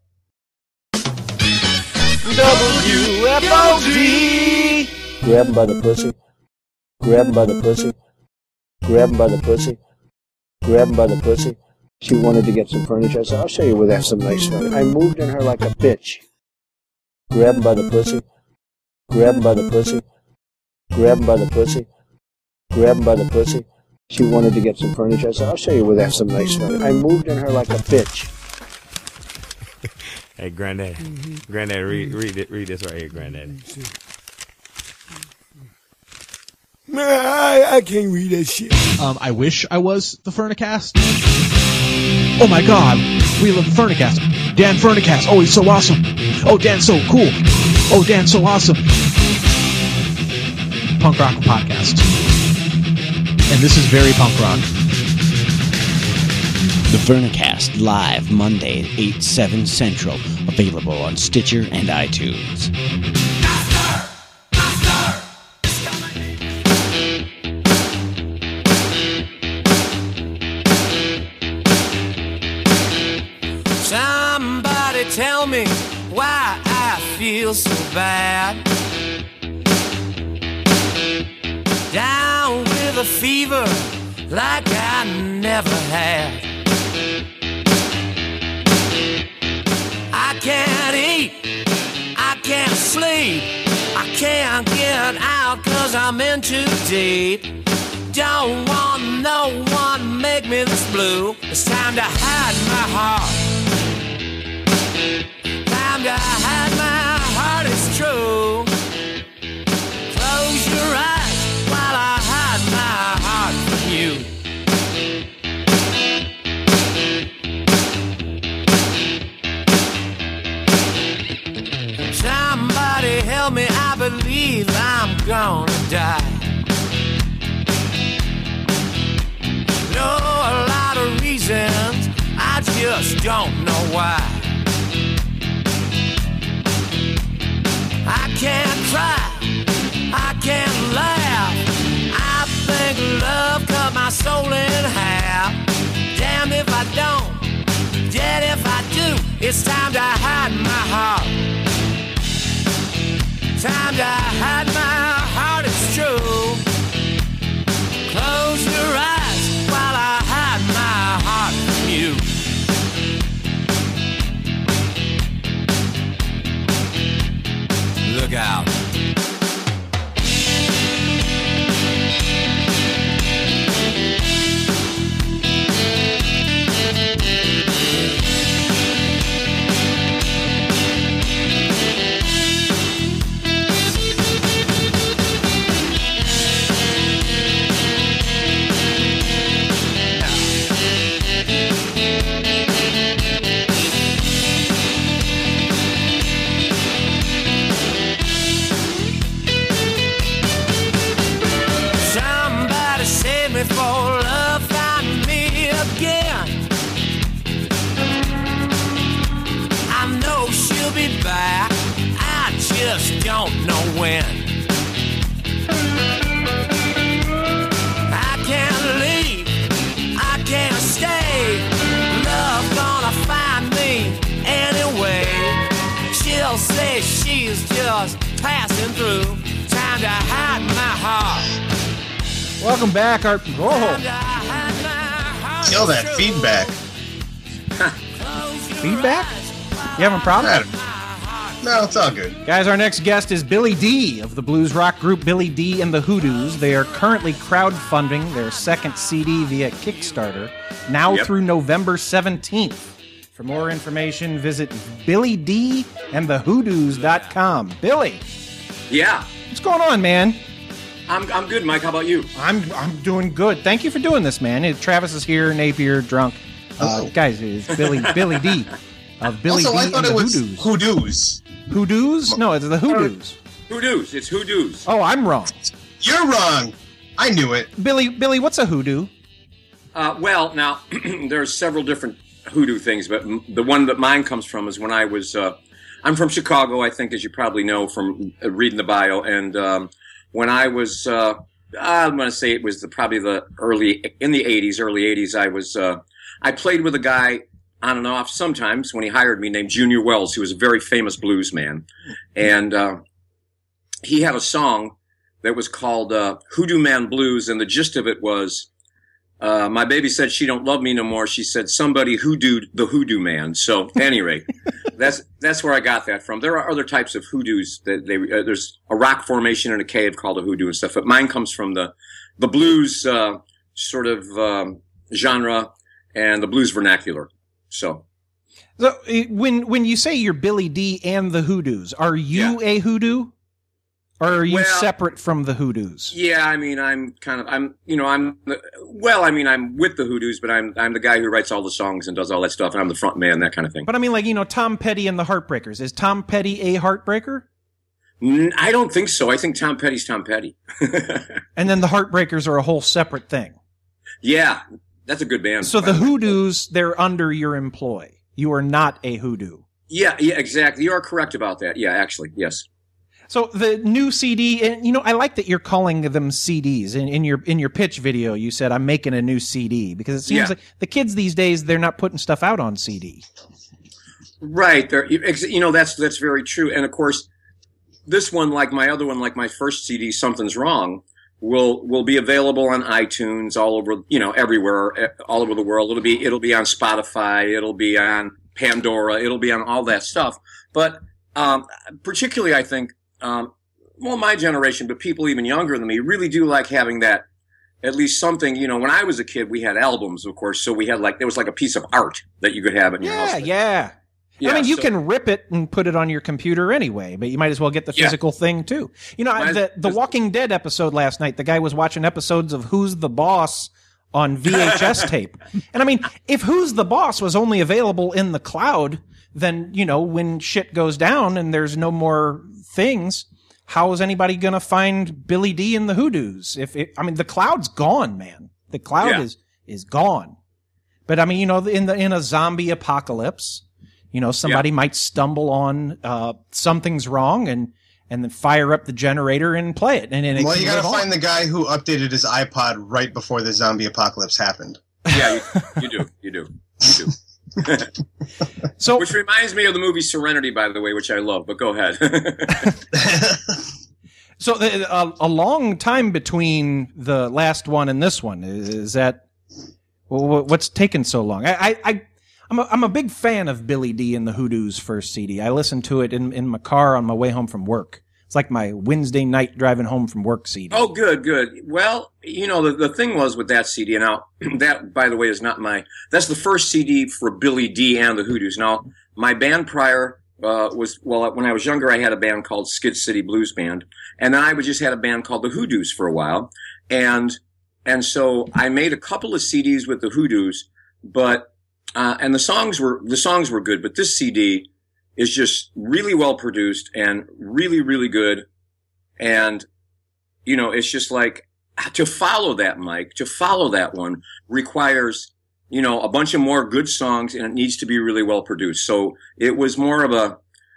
WFOD! Grab him by the pussy. Grab him by the pussy. Grab him by the pussy. Grab him by the pussy. She wanted to get some furniture. I said, I'll show you where they have some nice furniture. I moved in her like a bitch. Grab him by the pussy. Grab him by the pussy. Grab him by the pussy. Grab him by the pussy. She wanted to get some furniture. I said, I'll show you where they have some nice furniture. I moved in her like a bitch. Hey, Granddad. Granddad, read this right here, Granddad. I can't read that shit. I wish I was the Furnicast. Oh my god, we love the Furnicast. Dan Furnicast, oh he's so awesome. Oh Dan's so cool. Oh Dan's so awesome. Punk Rock Podcast. And this is very punk rock. The Furnicast, live Monday at 8, 7 Central. Available on Stitcher and iTunes. Somebody tell me why I feel so bad. Down with a fever like I never had. I can't eat, I can't sleep, I can't get out 'cause I'm in too deep. Don't want no one make me this blue. It's time to hide my heart. Time to hide my heart, it's true. Close your eyes while I hide my heart from you. Somebody help me, I believe I'm gonna die. Know a lot of reasons, I just don't know why. I can't cry, I can't laugh. I think love cut my soul in half. Damn if I don't, dead if I do. It's time to hide my heart. Time to hide my heart, it's true. Close your eyes while I hide my heart from you. Look out. For love, find me again. I know she'll be back, I just don't know when. I can't leave, I can't stay. Love gonna find me anyway. She'll say she's just passing through. Time to hide my heart. Welcome back, Art. Whoa. Kill that feedback. Feedback? You having a problem? No, it's all good. Guys, our next guest is Billy D of the blues rock group Billy D and the Hoodoos. They are currently crowdfunding their second CD via Kickstarter, now through November 17th. For more information, visit BillyDandTheHoodoos.com. Billy. Yeah. What's going on, man? I'm good, Mike. How about you? I'm doing good. Thank you for doing this, man. Travis is here, Napier, drunk. Guys, it's Billy D of Billy also, D I thought and it the was Hoodoos. Hoodoos. Hoodoos? No, it's the Hoodoos. Hoodoos. It's Hoodoos. Oh, I'm wrong. You're wrong. I knew it. Billy, what's a hoodoo? Well, now, there's several different hoodoo things, but the one that mine comes from is when I was... I'm from Chicago, I think, as you probably know from reading the bio, and... when I was I'm going to say it was probably in the early 80s. I played with a guy on and off sometimes when he hired me named Junior Wells, who was a very famous blues man. And he had a song that was called Hoodoo Man Blues, and the gist of it was, my baby said she don't love me no more. She said somebody hoodooed the hoodoo man. So, at any rate, that's where I got that from. There are other types of hoodoos. There's a rock formation in a cave called a hoodoo and stuff, but mine comes from the blues sort of genre and the blues vernacular. So when you say you're Billy D and the Hoodoos, are you a hoodoo? Or are you separate from the Hoodoos? Yeah, I mean, I'm with the Hoodoos, but I'm the guy who writes all the songs and does all that stuff, and I'm the front man, that kind of thing. But I mean, like, Tom Petty and the Heartbreakers. Is Tom Petty a Heartbreaker? I don't think so. I think Tom Petty's Tom Petty. And then the Heartbreakers are a whole separate thing. Yeah, that's a good band. So the Hoodoos, they're under your employ. You are not a hoodoo. Yeah, exactly. You are correct about that. Yeah, actually, yes. So the new CD, and I like that you're calling them CDs. In your pitch video, you said I'm making a new CD because it seems like the kids these days, they're not putting stuff out on CD. Right. That's very true. And of course, this one, like my other one, like my first CD, Something's Wrong, will be available on iTunes all over, everywhere, all over the world. It'll be on Spotify. It'll be on Pandora. It'll be on all that stuff. But particularly, I think, my generation, but people even younger than me really do like having that, at least something, when I was a kid, we had albums, of course, so we had there was like a piece of art that you could have in your house. Yeah. I mean, you can rip it and put it on your computer anyway, but you might as well get the physical thing too. The Walking Dead episode last night, the guy was watching episodes of Who's the Boss on VHS tape. And I mean, if Who's the Boss was only available in the cloud, then, when shit goes down and there's no more things, how is anybody going to find Billy D and the Hoodoos? The cloud's gone, man. The cloud is gone. But I mean, in a zombie apocalypse, somebody might stumble on Something's Wrong and then fire up the generator and play it. And you got to find the guy who updated his iPod right before the zombie apocalypse happened. Yeah, you do. Which reminds me of the movie Serenity, by the way, which I love. But go ahead. So a long time between the last one and this one. Is that what's taken so long? I'm a big fan of Billy D and the Hoodoos' first CD. I listened to it in my car on my way home from work. It's like my Wednesday night driving home from work CD. Oh, good. Well, the thing was with that CD, now, that, by the way, is not that's the first CD for Billy D and the Hoodoos. Now, my band prior when I was younger, I had a band called Skid City Blues Band, and then I just had a band called the Hoodoos for a while. And so I made a couple of CDs with the Hoodoos, but and the songs were good, but this CD is just really well produced and really, really good. And, it's just like to follow that, Mike, to follow that one requires, a bunch of more good songs, and it needs to be really well produced. So it was more of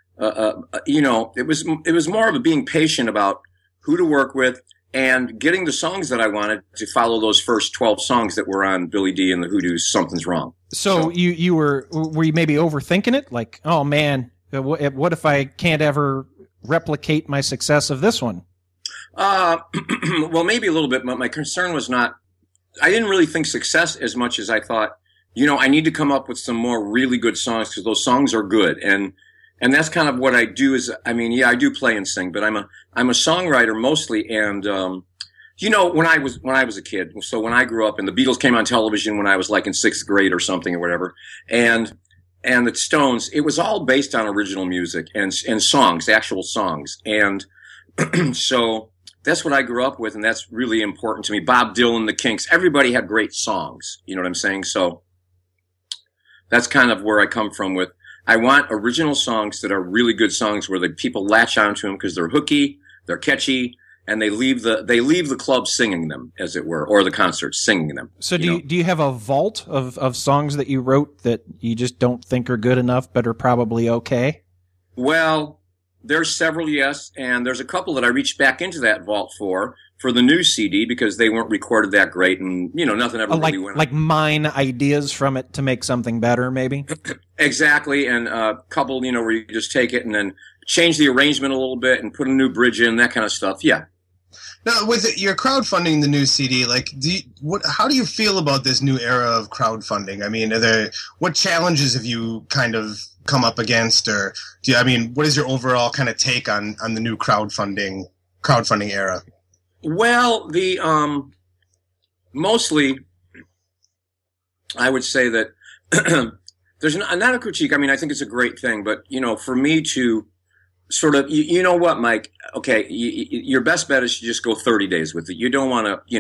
it was more of a being patient about who to work with and getting the songs that I wanted to follow those first 12 songs that were on Billy D and the Hoodoos' Something's Wrong. So you were you maybe overthinking it? Like, oh man, what if I can't ever replicate my success of this one? Well, maybe a little bit, but my concern was not, I didn't really think success as much as I thought, I need to come up with some more really good songs because those songs are good. And that's kind of what I do I do play and sing, but I'm a songwriter mostly. And, when I was a kid, so when I grew up and the Beatles came on television when I was like in 6th grade or something or whatever, and the Stones, it was all based on original music and songs, actual songs. And so that's what I grew up with, and that's really important to me. Bob Dylan, the Kinks, everybody had great songs. You know what I'm saying? So that's kind of where I come from with, I want original songs that are really good songs where the people latch onto them because they're hooky, they're catchy, and they leave the club singing them, as it were, or the concert singing them. So do you have a vault of songs that you wrote that you just don't think are good enough but are probably okay? Well, There's several, yes, and there's a couple that I reached back into that vault for the new CD because they weren't recorded that great, and nothing ever really went. Like mine ideas from it to make something better, maybe. Exactly, and a couple, where you just take it and then change the arrangement a little bit and put a new bridge in, that kind of stuff. Yeah. Now, with you're crowdfunding the new CD, how do you feel about this new era of crowdfunding? I mean, what challenges have you kind of come up against, or what is your overall kind of take on the new crowdfunding era? Well, the mostly, I would say that there's not a critique. I mean, I think it's a great thing, but for me to sort of, you know what, Mike? Okay, your best bet is to just go 30 days with it. You don't want to,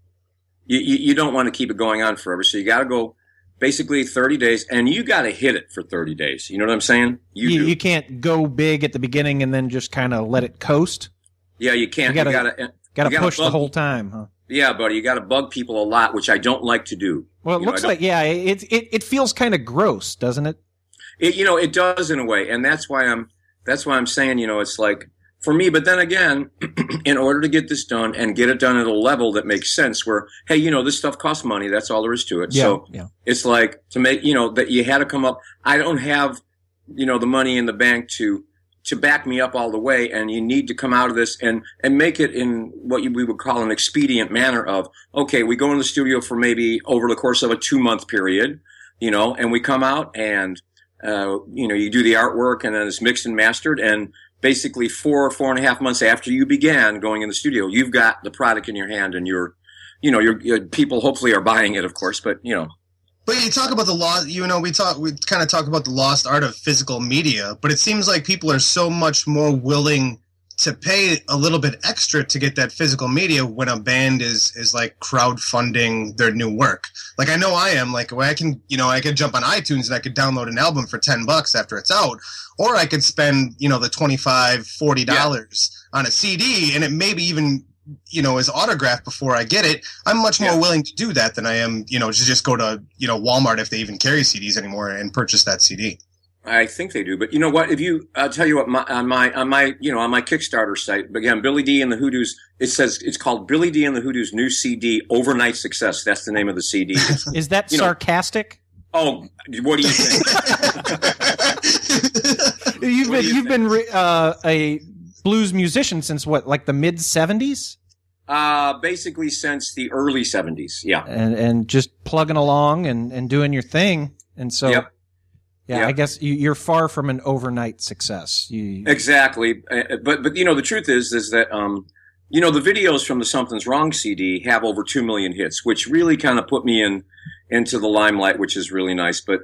you don't want to keep it going on forever. So you got to go basically 30 days, and you got to hit it for 30 days. You know what I'm saying? You can't go big at the beginning and then just kind of let it coast. Yeah, you can't. You gotta push the whole time, huh? Yeah, buddy, you got to bug people a lot, which I don't like to do. Well, it looks like it feels kind of gross, doesn't it? It does in a way, and that's why I'm saying, it's like for me. But then again, in order to get this done and get it done at a level that makes sense, where hey, this stuff costs money. That's all there is to it. Yeah, so it's like to make that you had to come up. I don't have the money in the bank to back me up all the way, and you need to come out of this and make it in what we would call an expedient manner of, okay, we go in the studio for maybe over the course of a 2-month period, and we come out and, you do the artwork and then it's mixed and mastered, and basically 4.5 months after you began going in the studio, you've got the product in your hand, and your people hopefully are buying it, of course, but But you talk about the lost, we kind of talk about the lost art of physical media, but it seems like people are so much more willing to pay a little bit extra to get that physical media when a band is like crowdfunding their new work. Like I know I am, like I can jump on iTunes and I could download an album for $10 after it's out, or I could spend, the $25, $40 on a CD, and it maybe even is autographed before I get it. I'm much more willing to do that than I am, to just go to, Walmart, if they even carry CDs anymore, and purchase that CD. I think they do, but you know what? I'll tell you what, on my Kickstarter site, again, Billy D and the Hoodoos, it says it's called Billy D and the Hoodoos' new CD, Overnight Success. That's the name of the CD. Is that sarcastic? Oh, what do you think? You've been a blues musician since what, like the mid 70s? Basically since the early 70s, yeah. And just plugging along and doing your thing. And so, I guess you're far from an overnight success. Exactly. But the truth is that, the videos from the Something's Wrong CD have over 2 million hits, which really kind of put me into the limelight, which is really nice. But,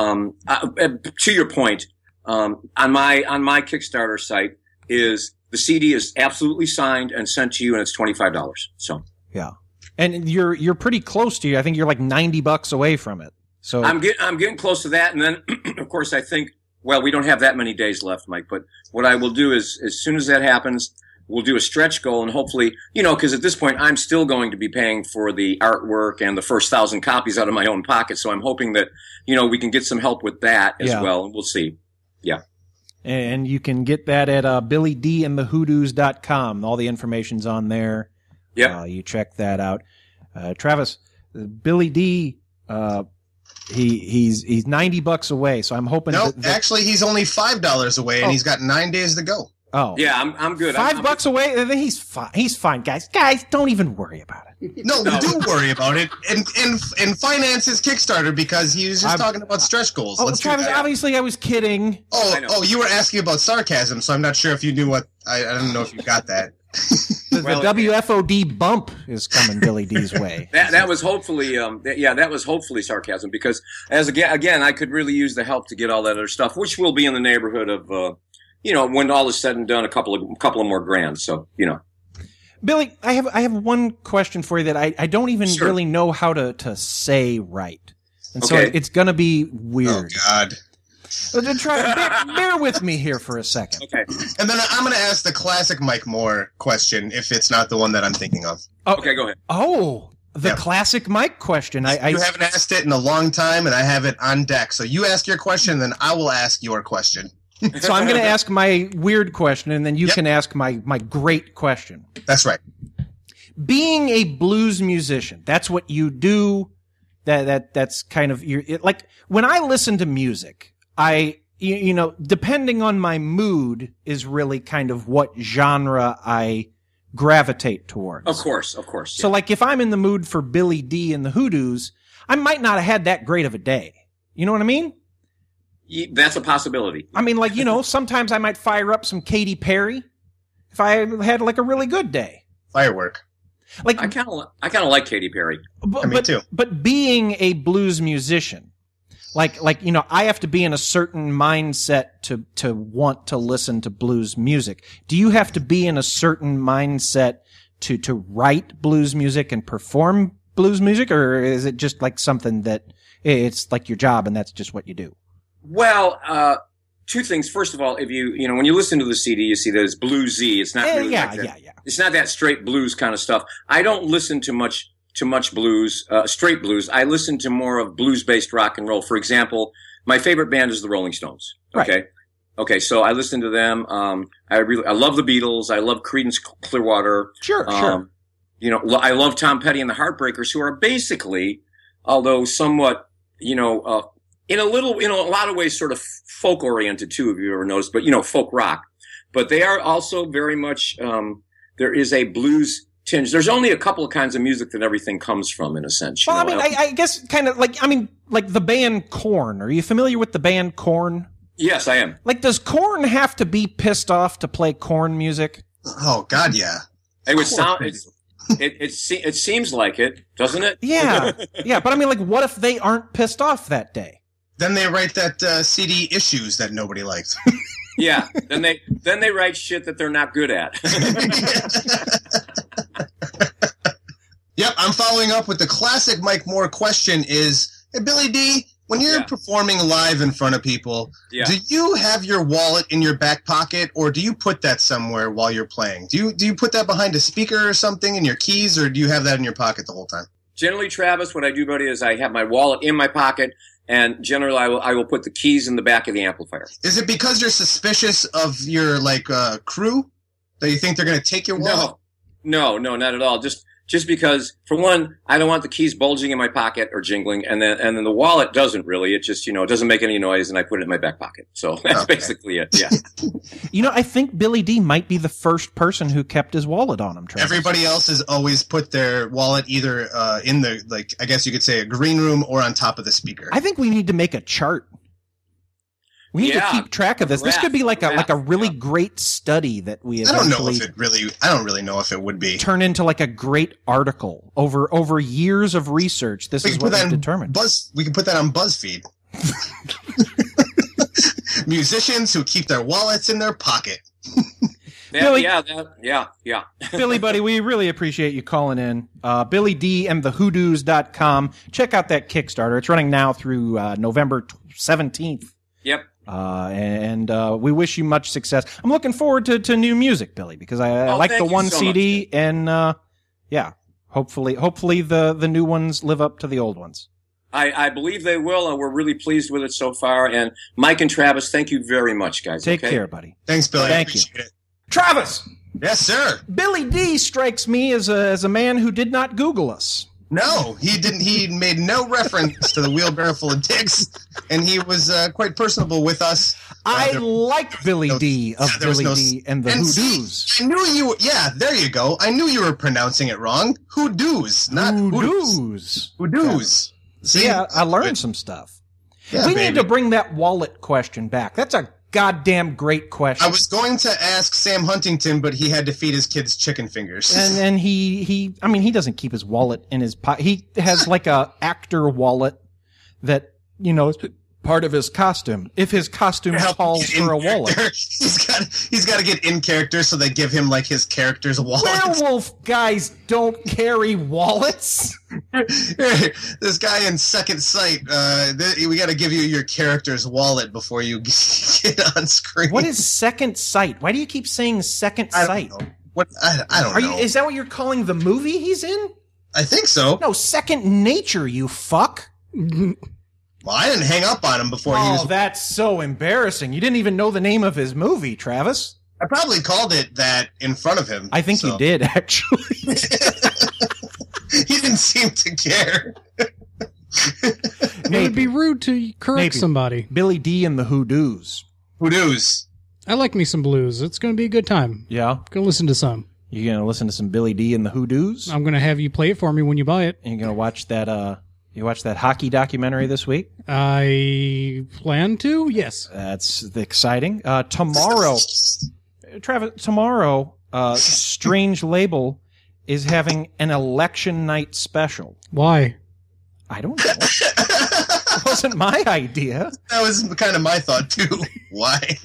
to your point, on my Kickstarter site, is the CD is absolutely signed and sent to you, and it's $25. So yeah, and you're pretty close to you. I think you're like $90 away from it. So I'm getting close to that, and then of course I think, well, we don't have that many days left, Mike. But what I will do is, as soon as that happens, we'll do a stretch goal, and hopefully, because at this point I'm still going to be paying for the artwork and the first 1,000 copies out of my own pocket. So I'm hoping that we can get some help with that as well, and we'll see. Yeah. And you can get that at BillyDandTheHoodoos.com. All the information's on there. Yeah. You check that out. Travis, Billy D, he's $90 away, so I'm hoping. No, actually, he's only $5 away, and he's got 9 days to go. Oh, yeah, I'm good. $5 away, and then he's fine. He's fine, guys. Guys, don't even worry about it. No, we do worry about it, and finance his Kickstarter, because he was just talking about stretch goals. Oh, Travis, obviously, I was kidding. Oh, you were asking about sarcasm, so I'm not sure if you knew what. I don't know if you got that. The WFOD bump is coming Billy D's way. That was hopefully, that was hopefully sarcasm, because again, I could really use the help to get all that other stuff, which will be in the neighborhood of, when all is said and done, a couple of more grand. So, Billy, I have one question for you that I don't even really know how to say right, and so it's going to be weird. Oh God. Bear with me here for a second. Okay. And then I'm going to ask the classic Mike Moore question, if it's not the one that I'm thinking of. Okay, go ahead. Oh, the classic Mike question. You haven't asked it in a long time, and I have it on deck. So you ask your question, then I will ask your question. So I'm going to ask my weird question, and then you can ask my great question. That's right. Being a blues musician, that's what you do. That's kind of like when I listen to music, you know, depending on my mood is really kind of what genre I gravitate towards. Of course. So like if I'm in the mood for Billy D and the Hoodoos, I might not have had that great of a day. You know what I mean? That's a possibility. I mean, like, you know, sometimes I might fire up some Katy Perry if I had like a really good day. Firework. Like I kind of like Katy Perry. Me too. But being a blues musician, like you know, I have to be in a certain mindset to want to listen to blues music. Do you have to be in a certain mindset to write blues music and perform blues music, or is it just like something that it's like your job and that's just what you do? Well, two things. First of all, if you know, when you listen to the CD, you see that it's bluesy. It's not really It's not that straight blues kind of stuff. I don't listen to much blues, straight blues. I listen to more of blues-based rock and roll. For example, my favorite band is the Rolling Stones. Okay. Right. Okay. So I listen to them. I love the Beatles. I love Creedence Clearwater. Sure. You know, I love Tom Petty and the Heartbreakers, who are basically, although somewhat, you know, in a lot of ways, sort of folk oriented too, if you ever noticed, but you know, folk rock. But they are also very much, there is a blues tinge. There's only a couple of kinds of music that everything comes from, in a sense. Well, I mean, I guess kind of like, like the band Korn. Are you familiar with the band Korn? Yes, I am. Like, does Korn have to be pissed off to play Korn music? Oh, God, yeah. It would sound, it seems like it, doesn't it? Yeah. Yeah, but I mean, like, what if they aren't pissed off that day? Then they write that CD Issues that nobody likes. Yeah, then they write shit that they're not good at. Yep, I'm following up with the classic Mike Moore question is, hey, Billy D, when you're performing live in front of people, do you have your wallet in your back pocket, or do you put that somewhere while you're playing? Do you put that behind a speaker or something in your keys, or do you have that in your pocket the whole time? Generally, Travis, what I do, buddy, is I have my wallet in my pocket, and generally I will put the keys in the back of the amplifier. Is it because you're suspicious of your crew that you think they're going to take your wallet? No, not at all. Just because, for one, I don't want the keys bulging in my pocket or jingling, and then the wallet doesn't really. It just, you know, it doesn't make any noise, and I put it in my back pocket. So that's basically it. Yeah. You know, I think Billy D might be the first person who kept his wallet on him. Travis. Everybody else has always put their wallet either in the, like, I guess you could say a green room or on top of the speaker. I think we need to make a chart. We need to keep track of this. This could be like a really great study that we I don't really know if it would be turn into like a great article over years of research. This is what we determined. We can put that on BuzzFeed. Musicians who keep their wallets in their pocket. Billy, yeah. Billy, buddy, we really appreciate you calling in. Billy D and the Hoodoos.com. Check out that Kickstarter. It's running now through November 17th. Yep. And we wish you much success. I'm looking forward to new music, Billy, because I like the one CD, much. And hopefully the new ones live up to the old ones. I believe they will, and we're really pleased with it so far. And Mike and Travis, thank you very much, guys. Take care, buddy. Thanks, Billy. Thank you. It. Travis. Yes, sir. Billy D strikes me as a man who did not Google us. No, he didn't. He made no reference to the wheelbarrow full of dicks, and he was quite personable with us. I like Billy D of Billy D and the Hoodoos. I knew you. Yeah, there you go. I knew you were pronouncing it wrong. Hoodoos, not Hoodoos. Hoodoos. See, yeah, I learned some stuff. Yeah, we need to bring that wallet question back. That's a goddamn great question. I was going to ask Sam Huntington, but he had to feed his kids chicken fingers. And he doesn't keep his wallet in his pocket. He has like a actor wallet that, you know, is part of his costume. If his costume calls for a wallet. He's got to get in character, so they give him like his character's wallet. Werewolf guys don't carry wallets. This guy in Second Sight, we got to give you your character's wallet before you get on screen. What is Second Sight? Why do you keep saying Second Sight? I don't know. Is that what you're calling the movie he's in? I think so. No, Second Nature, you fuck. Well, I didn't hang up on him before he was. Oh, that's so embarrassing. You didn't even know the name of his movie, Travis. I probably called it that in front of him. I think you did, actually. He didn't seem to care. It would be rude to correct somebody. Billy D and the Hoodoos. Hoodoos. I like me some blues. It's going to be a good time. Yeah? I'm going to listen to some. You going to listen to some Billy D and the Hoodoos? I'm going to have you play it for me when you buy it. And you're going to watch that, you watch that hockey documentary this week? I plan to, yes. That's exciting. Tomorrow, Travis, Strange Label is having an election night special. Why? I don't know. It wasn't my idea. That was kind of my thought, too. Why?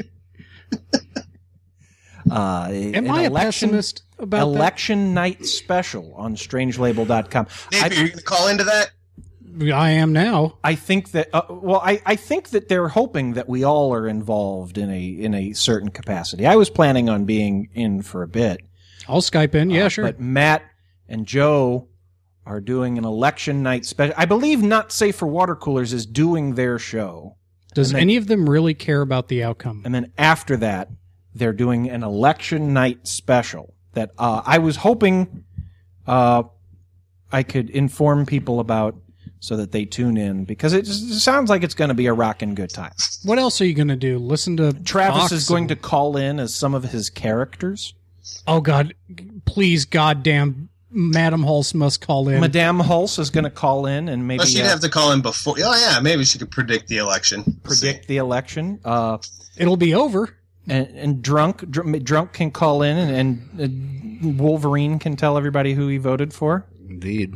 Am I a pessimist about election night special on strangelabel.com. Maybe you're going to call into that? I am now. I think that I think that they're hoping that we all are involved in a certain capacity. I was planning on being in for a bit. I'll Skype in. Yeah, sure. But Matt and Joe are doing an election night special. I believe Not Safe for Water Coolers is doing their show. Does any of them really care about the outcome? And then after that, they're doing an election night special that I was hoping I could inform people about so that they tune in, because it sounds like it's going to be a rockin' good time. What else are you going to do? Listen to Travis Fox is going to call in as some of his characters. Oh, God. Please, goddamn, Madam Hulse must call in. Madame Hulse is going to call in and maybe... Well, she'd have to call in before... Oh, yeah, maybe she could predict the election. The election. It'll be over. And Drunk can call in and Wolverine can tell everybody who he voted for. Indeed.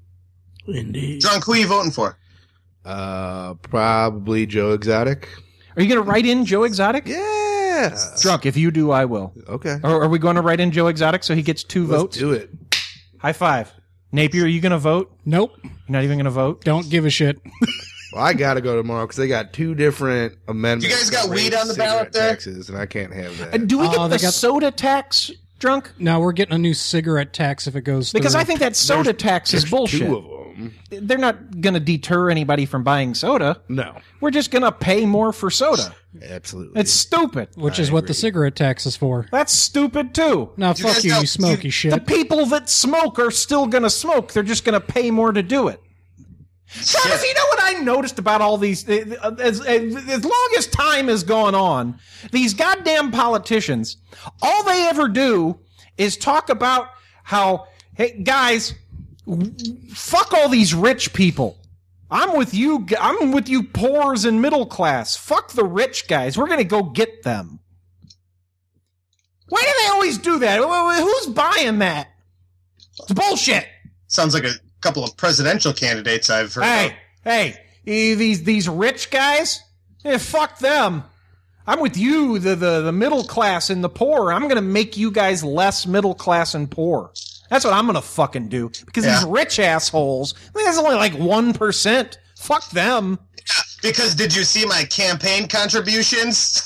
Drunk, who are you voting for? Probably Joe Exotic. Are you going to write in Joe Exotic? Yeah. Drunk, if you do, I will. Okay. Or are we going to write in Joe Exotic so he gets 2 votes? Let's do it. High five. Napier, are you going to vote? Nope. You're not even going to vote? Don't give a shit. Well, I got to go tomorrow because they got 2 different amendments. You guys got to weed raise on the ballot there? taxes, and I can't have that. Do we get the soda tax, Drunk? No, we're getting a new cigarette tax if it goes Because through. I think that soda tax is bullshit. 2 of them. They're not going to deter anybody from buying soda. No. We're just going to pay more for soda. Absolutely. It's stupid. Which is what the cigarette tax is for. That's stupid, too. Now, fuck you, you smoky shit. The people that smoke are still going to smoke. They're just going to pay more to do it. Travis, you know what I noticed about all these? As long as time has gone on, these goddamn politicians, all they ever do is talk about how, hey, guys, fuck all these rich people. I'm with you poors and middle class. Fuck the rich guys. We're going to go get them. Why do they always do that? Who's buying that? It's bullshit. Sounds like a couple of presidential candidates I've heard of. Hey, these rich guys? Yeah, fuck them. I'm with you, the middle class and the poor. I'm going to make you guys less middle class and poor. That's what I'm going to fucking do. Because these rich assholes, there's only like 1%. Fuck them. Yeah, because did you see my campaign contributions?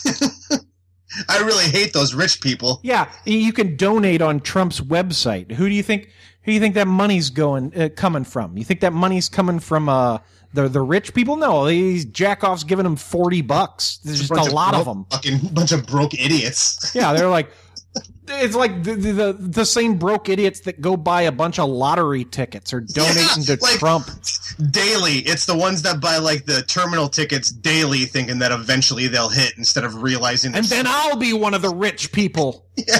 I really hate those rich people. Yeah, you can donate on Trump's website. Who do you think that money's coming from? You think that money's coming from the rich people? No, these jackoffs giving them $40. There's just a lot of them. Fucking bunch of broke idiots. Yeah, they're like, it's like the same broke idiots that go buy a bunch of lottery tickets or donating to Trump daily. It's the ones that buy like the terminal tickets daily, thinking that eventually they'll hit instead of realizing. And then I'll be one of the rich people. Yeah.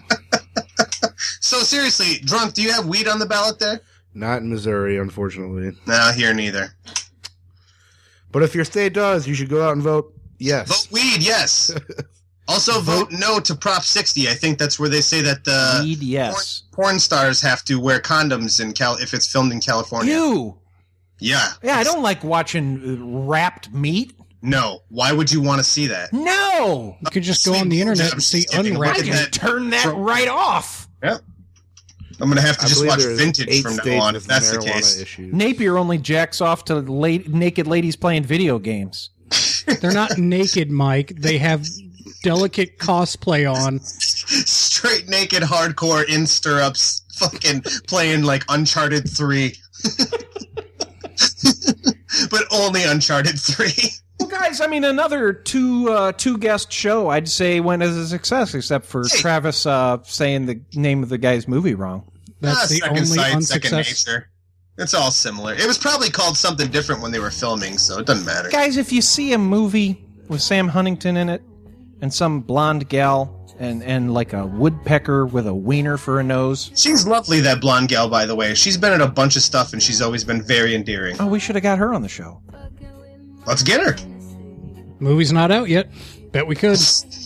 So seriously, Drunk, do you have weed on the ballot there? Not in Missouri, unfortunately. No, here neither. But if your state does, you should go out and vote yes. Vote weed, yes. Also, vote no to Prop 60. I think that's where they say that weed, yes. porn stars have to wear condoms if it's filmed in California. Ew. Yeah. Yeah, I don't like watching wrapped meat. No. Why would you want to see that? No. You could just go on the internet and see unwrapped I can turn that right off. Yep. I'm going to have to just watch Vintage from now on if that's the case. Issues. Napier only jacks off to naked ladies playing video games. They're not naked, Mike. They have delicate cosplay on. Straight naked hardcore in stirrups, fucking playing like Uncharted 3. but only Uncharted 3. Well, guys, I mean, another two guest show, I'd say, went as a success, except for Travis saying the name of the guy's movie wrong. That's the second only sight, second unsuccess. nature. It's all similar. It was probably called something different when they were filming, so it doesn't matter. Guys, if you see a movie with Sam Huntington in it and some blonde gal and like a woodpecker with a wiener for a nose. She's lovely, that blonde gal, by the way. She's been in a bunch of stuff, and she's always been very endearing. Oh, we should have got her on the show. Let's get her. Movie's not out yet. Bet we could.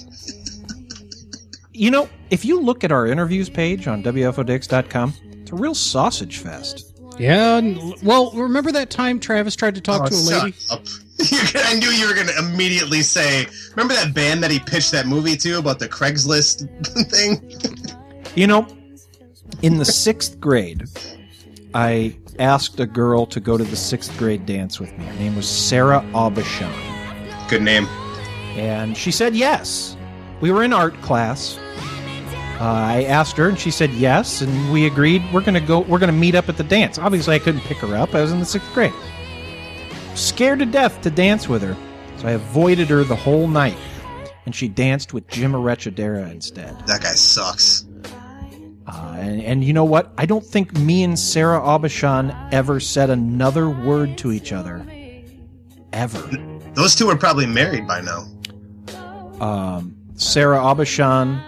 You know, if you look at our interviews page on WFODix.com, it's a real sausage fest. Yeah, well, remember that time Travis tried to talk to a lady? Shut up. I knew you were going to immediately say, remember that band that he pitched that movie to about the Craigslist thing? You know, in the 6th grade, I asked a girl to go to the 6th grade dance with me. Her name was Sarah Aubuchon. Good name. And she said yes. We were in art class. I asked her, and she said yes, and we agreed we're going to meet up at the dance. Obviously, I couldn't pick her up. I was in the 6th grade. Scared to death to dance with her, so I avoided her the whole night, and she danced with Jim Arechidera instead. That guy sucks. And you know what? I don't think me and Sarah Aubuchon ever said another word to each other. Ever. Those two are probably married by now. Sarah Aubuchon,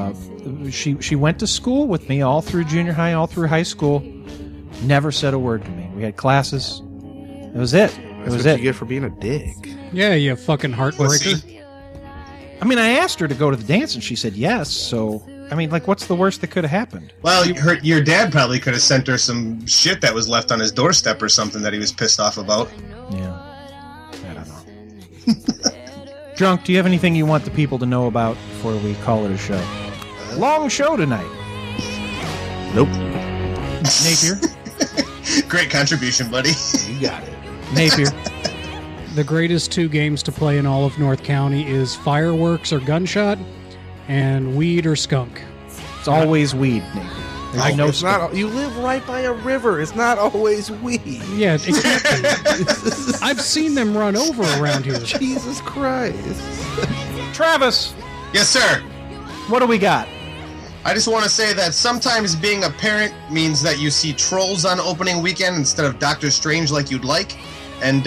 she went to school with me all through junior high, all through high school. Never said a word to me. We had classes. It was it. That's what you get for being a dick. Yeah, you fucking heartbreaker. I mean, I asked her to go to the dance, and she said yes, so... I mean, like, what's the worst that could have happened? Well, your dad probably could have sent her some shit that was left on his doorstep or something that he was pissed off about. Yeah. I don't know. Drunk, do you have anything you want the people to know about before we call it a show? Long show tonight. Nope. Napier? Great contribution, buddy. You got it. Napier. The greatest 2 games to play in all of North County is fireworks or gunshot, and weed or skunk. It's always weed, Napier. There's no it's not. You live right by a river. It's not always weed. Yeah, it can't be. I've seen them run over around here. Jesus Christ. Travis. Yes, sir. What do we got? I just want to say that sometimes being a parent means that you see Trolls on opening weekend instead of Doctor Strange like you'd like. And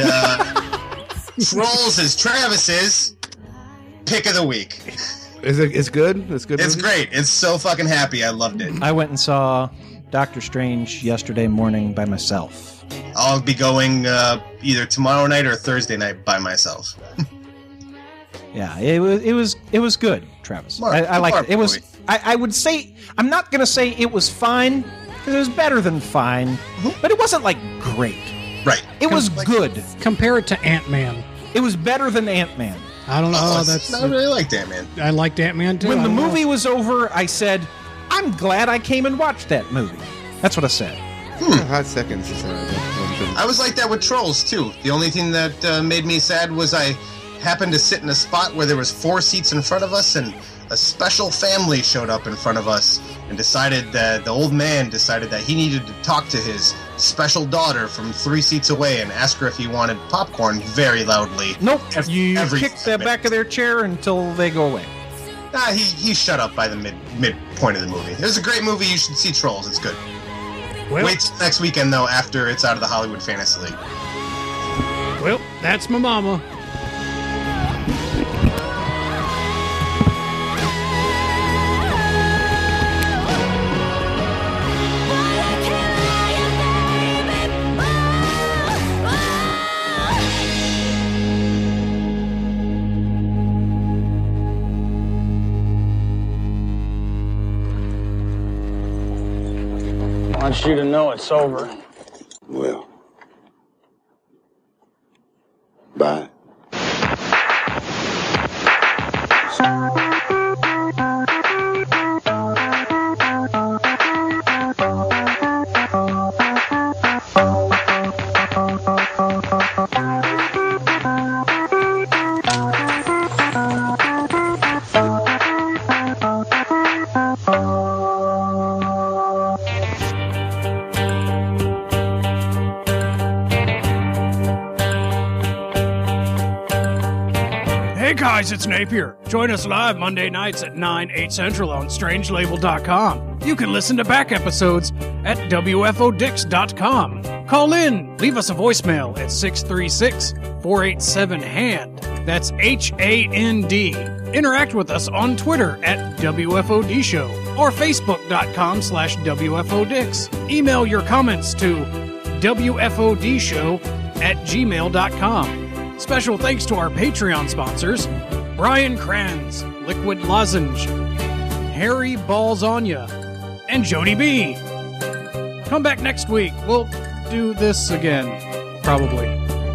Trolls is Travis's pick of the week. It's good? It's good. It's movie? great. It's so fucking happy. I loved it. I went and saw Doctor Strange yesterday morning by myself. I'll be going either tomorrow night or Thursday night by myself. Yeah, it was good, Travis. I liked it. It was. I would say, I'm not gonna say it was fine because it was better than fine, but it wasn't like great. Right. It was good. Compare it to Ant-Man. It was better than Ant-Man. I don't know. I really liked Ant-Man. I liked Ant-Man too. When the movie was over, I said, "I'm glad I came and watched that movie." That's what I said. Hot seconds. I was like that with Trolls too. The only thing that made me sad was I happened to sit in a spot where there was 4 seats in front of us, and a special family showed up in front of us and decided that the old man decided that he needed to talk to his special daughter from 3 seats away and ask her if he wanted popcorn very loudly. Nope. You kick the back of their chair until they go away. He shut up by the mid point of the movie. It was a great movie. You should see Trolls. It's good. Well, wait till next weekend, though, after it's out of the Hollywood Fantasy League. Well, that's my mama. I want you to know it's over. Well, bye. guys, it's Napier. Join us live Monday nights at 9, 8 Central on strangelabel.com. You can listen to back episodes at WFODix.com. Call in, leave us a voicemail at 636-487-HAND. That's HAND. Interact with us on Twitter at WFOD Show or Facebook.com/WFODix. Email your comments to WFODshow@gmail.com. Special thanks to our Patreon sponsors, Brian Kranz, Liquid Lozenge, Harry Balzania, and Jody B. Come back next week. We'll do this again, probably.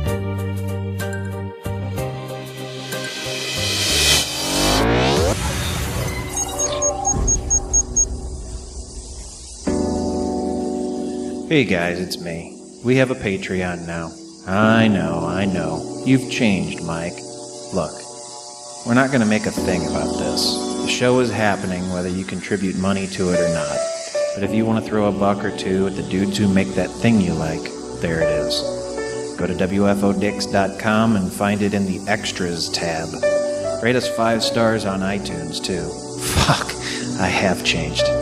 Hey guys, it's me. We have a Patreon now. I know. You've changed, Mike. Look, we're not going to make a thing about this. The show is happening whether you contribute money to it or not. But if you want to throw a buck or two at the dudes who make that thing you like, there it is. Go to WFODix.com and find it in the Extras tab. Rate us 5 stars on iTunes, too. Fuck, I have changed.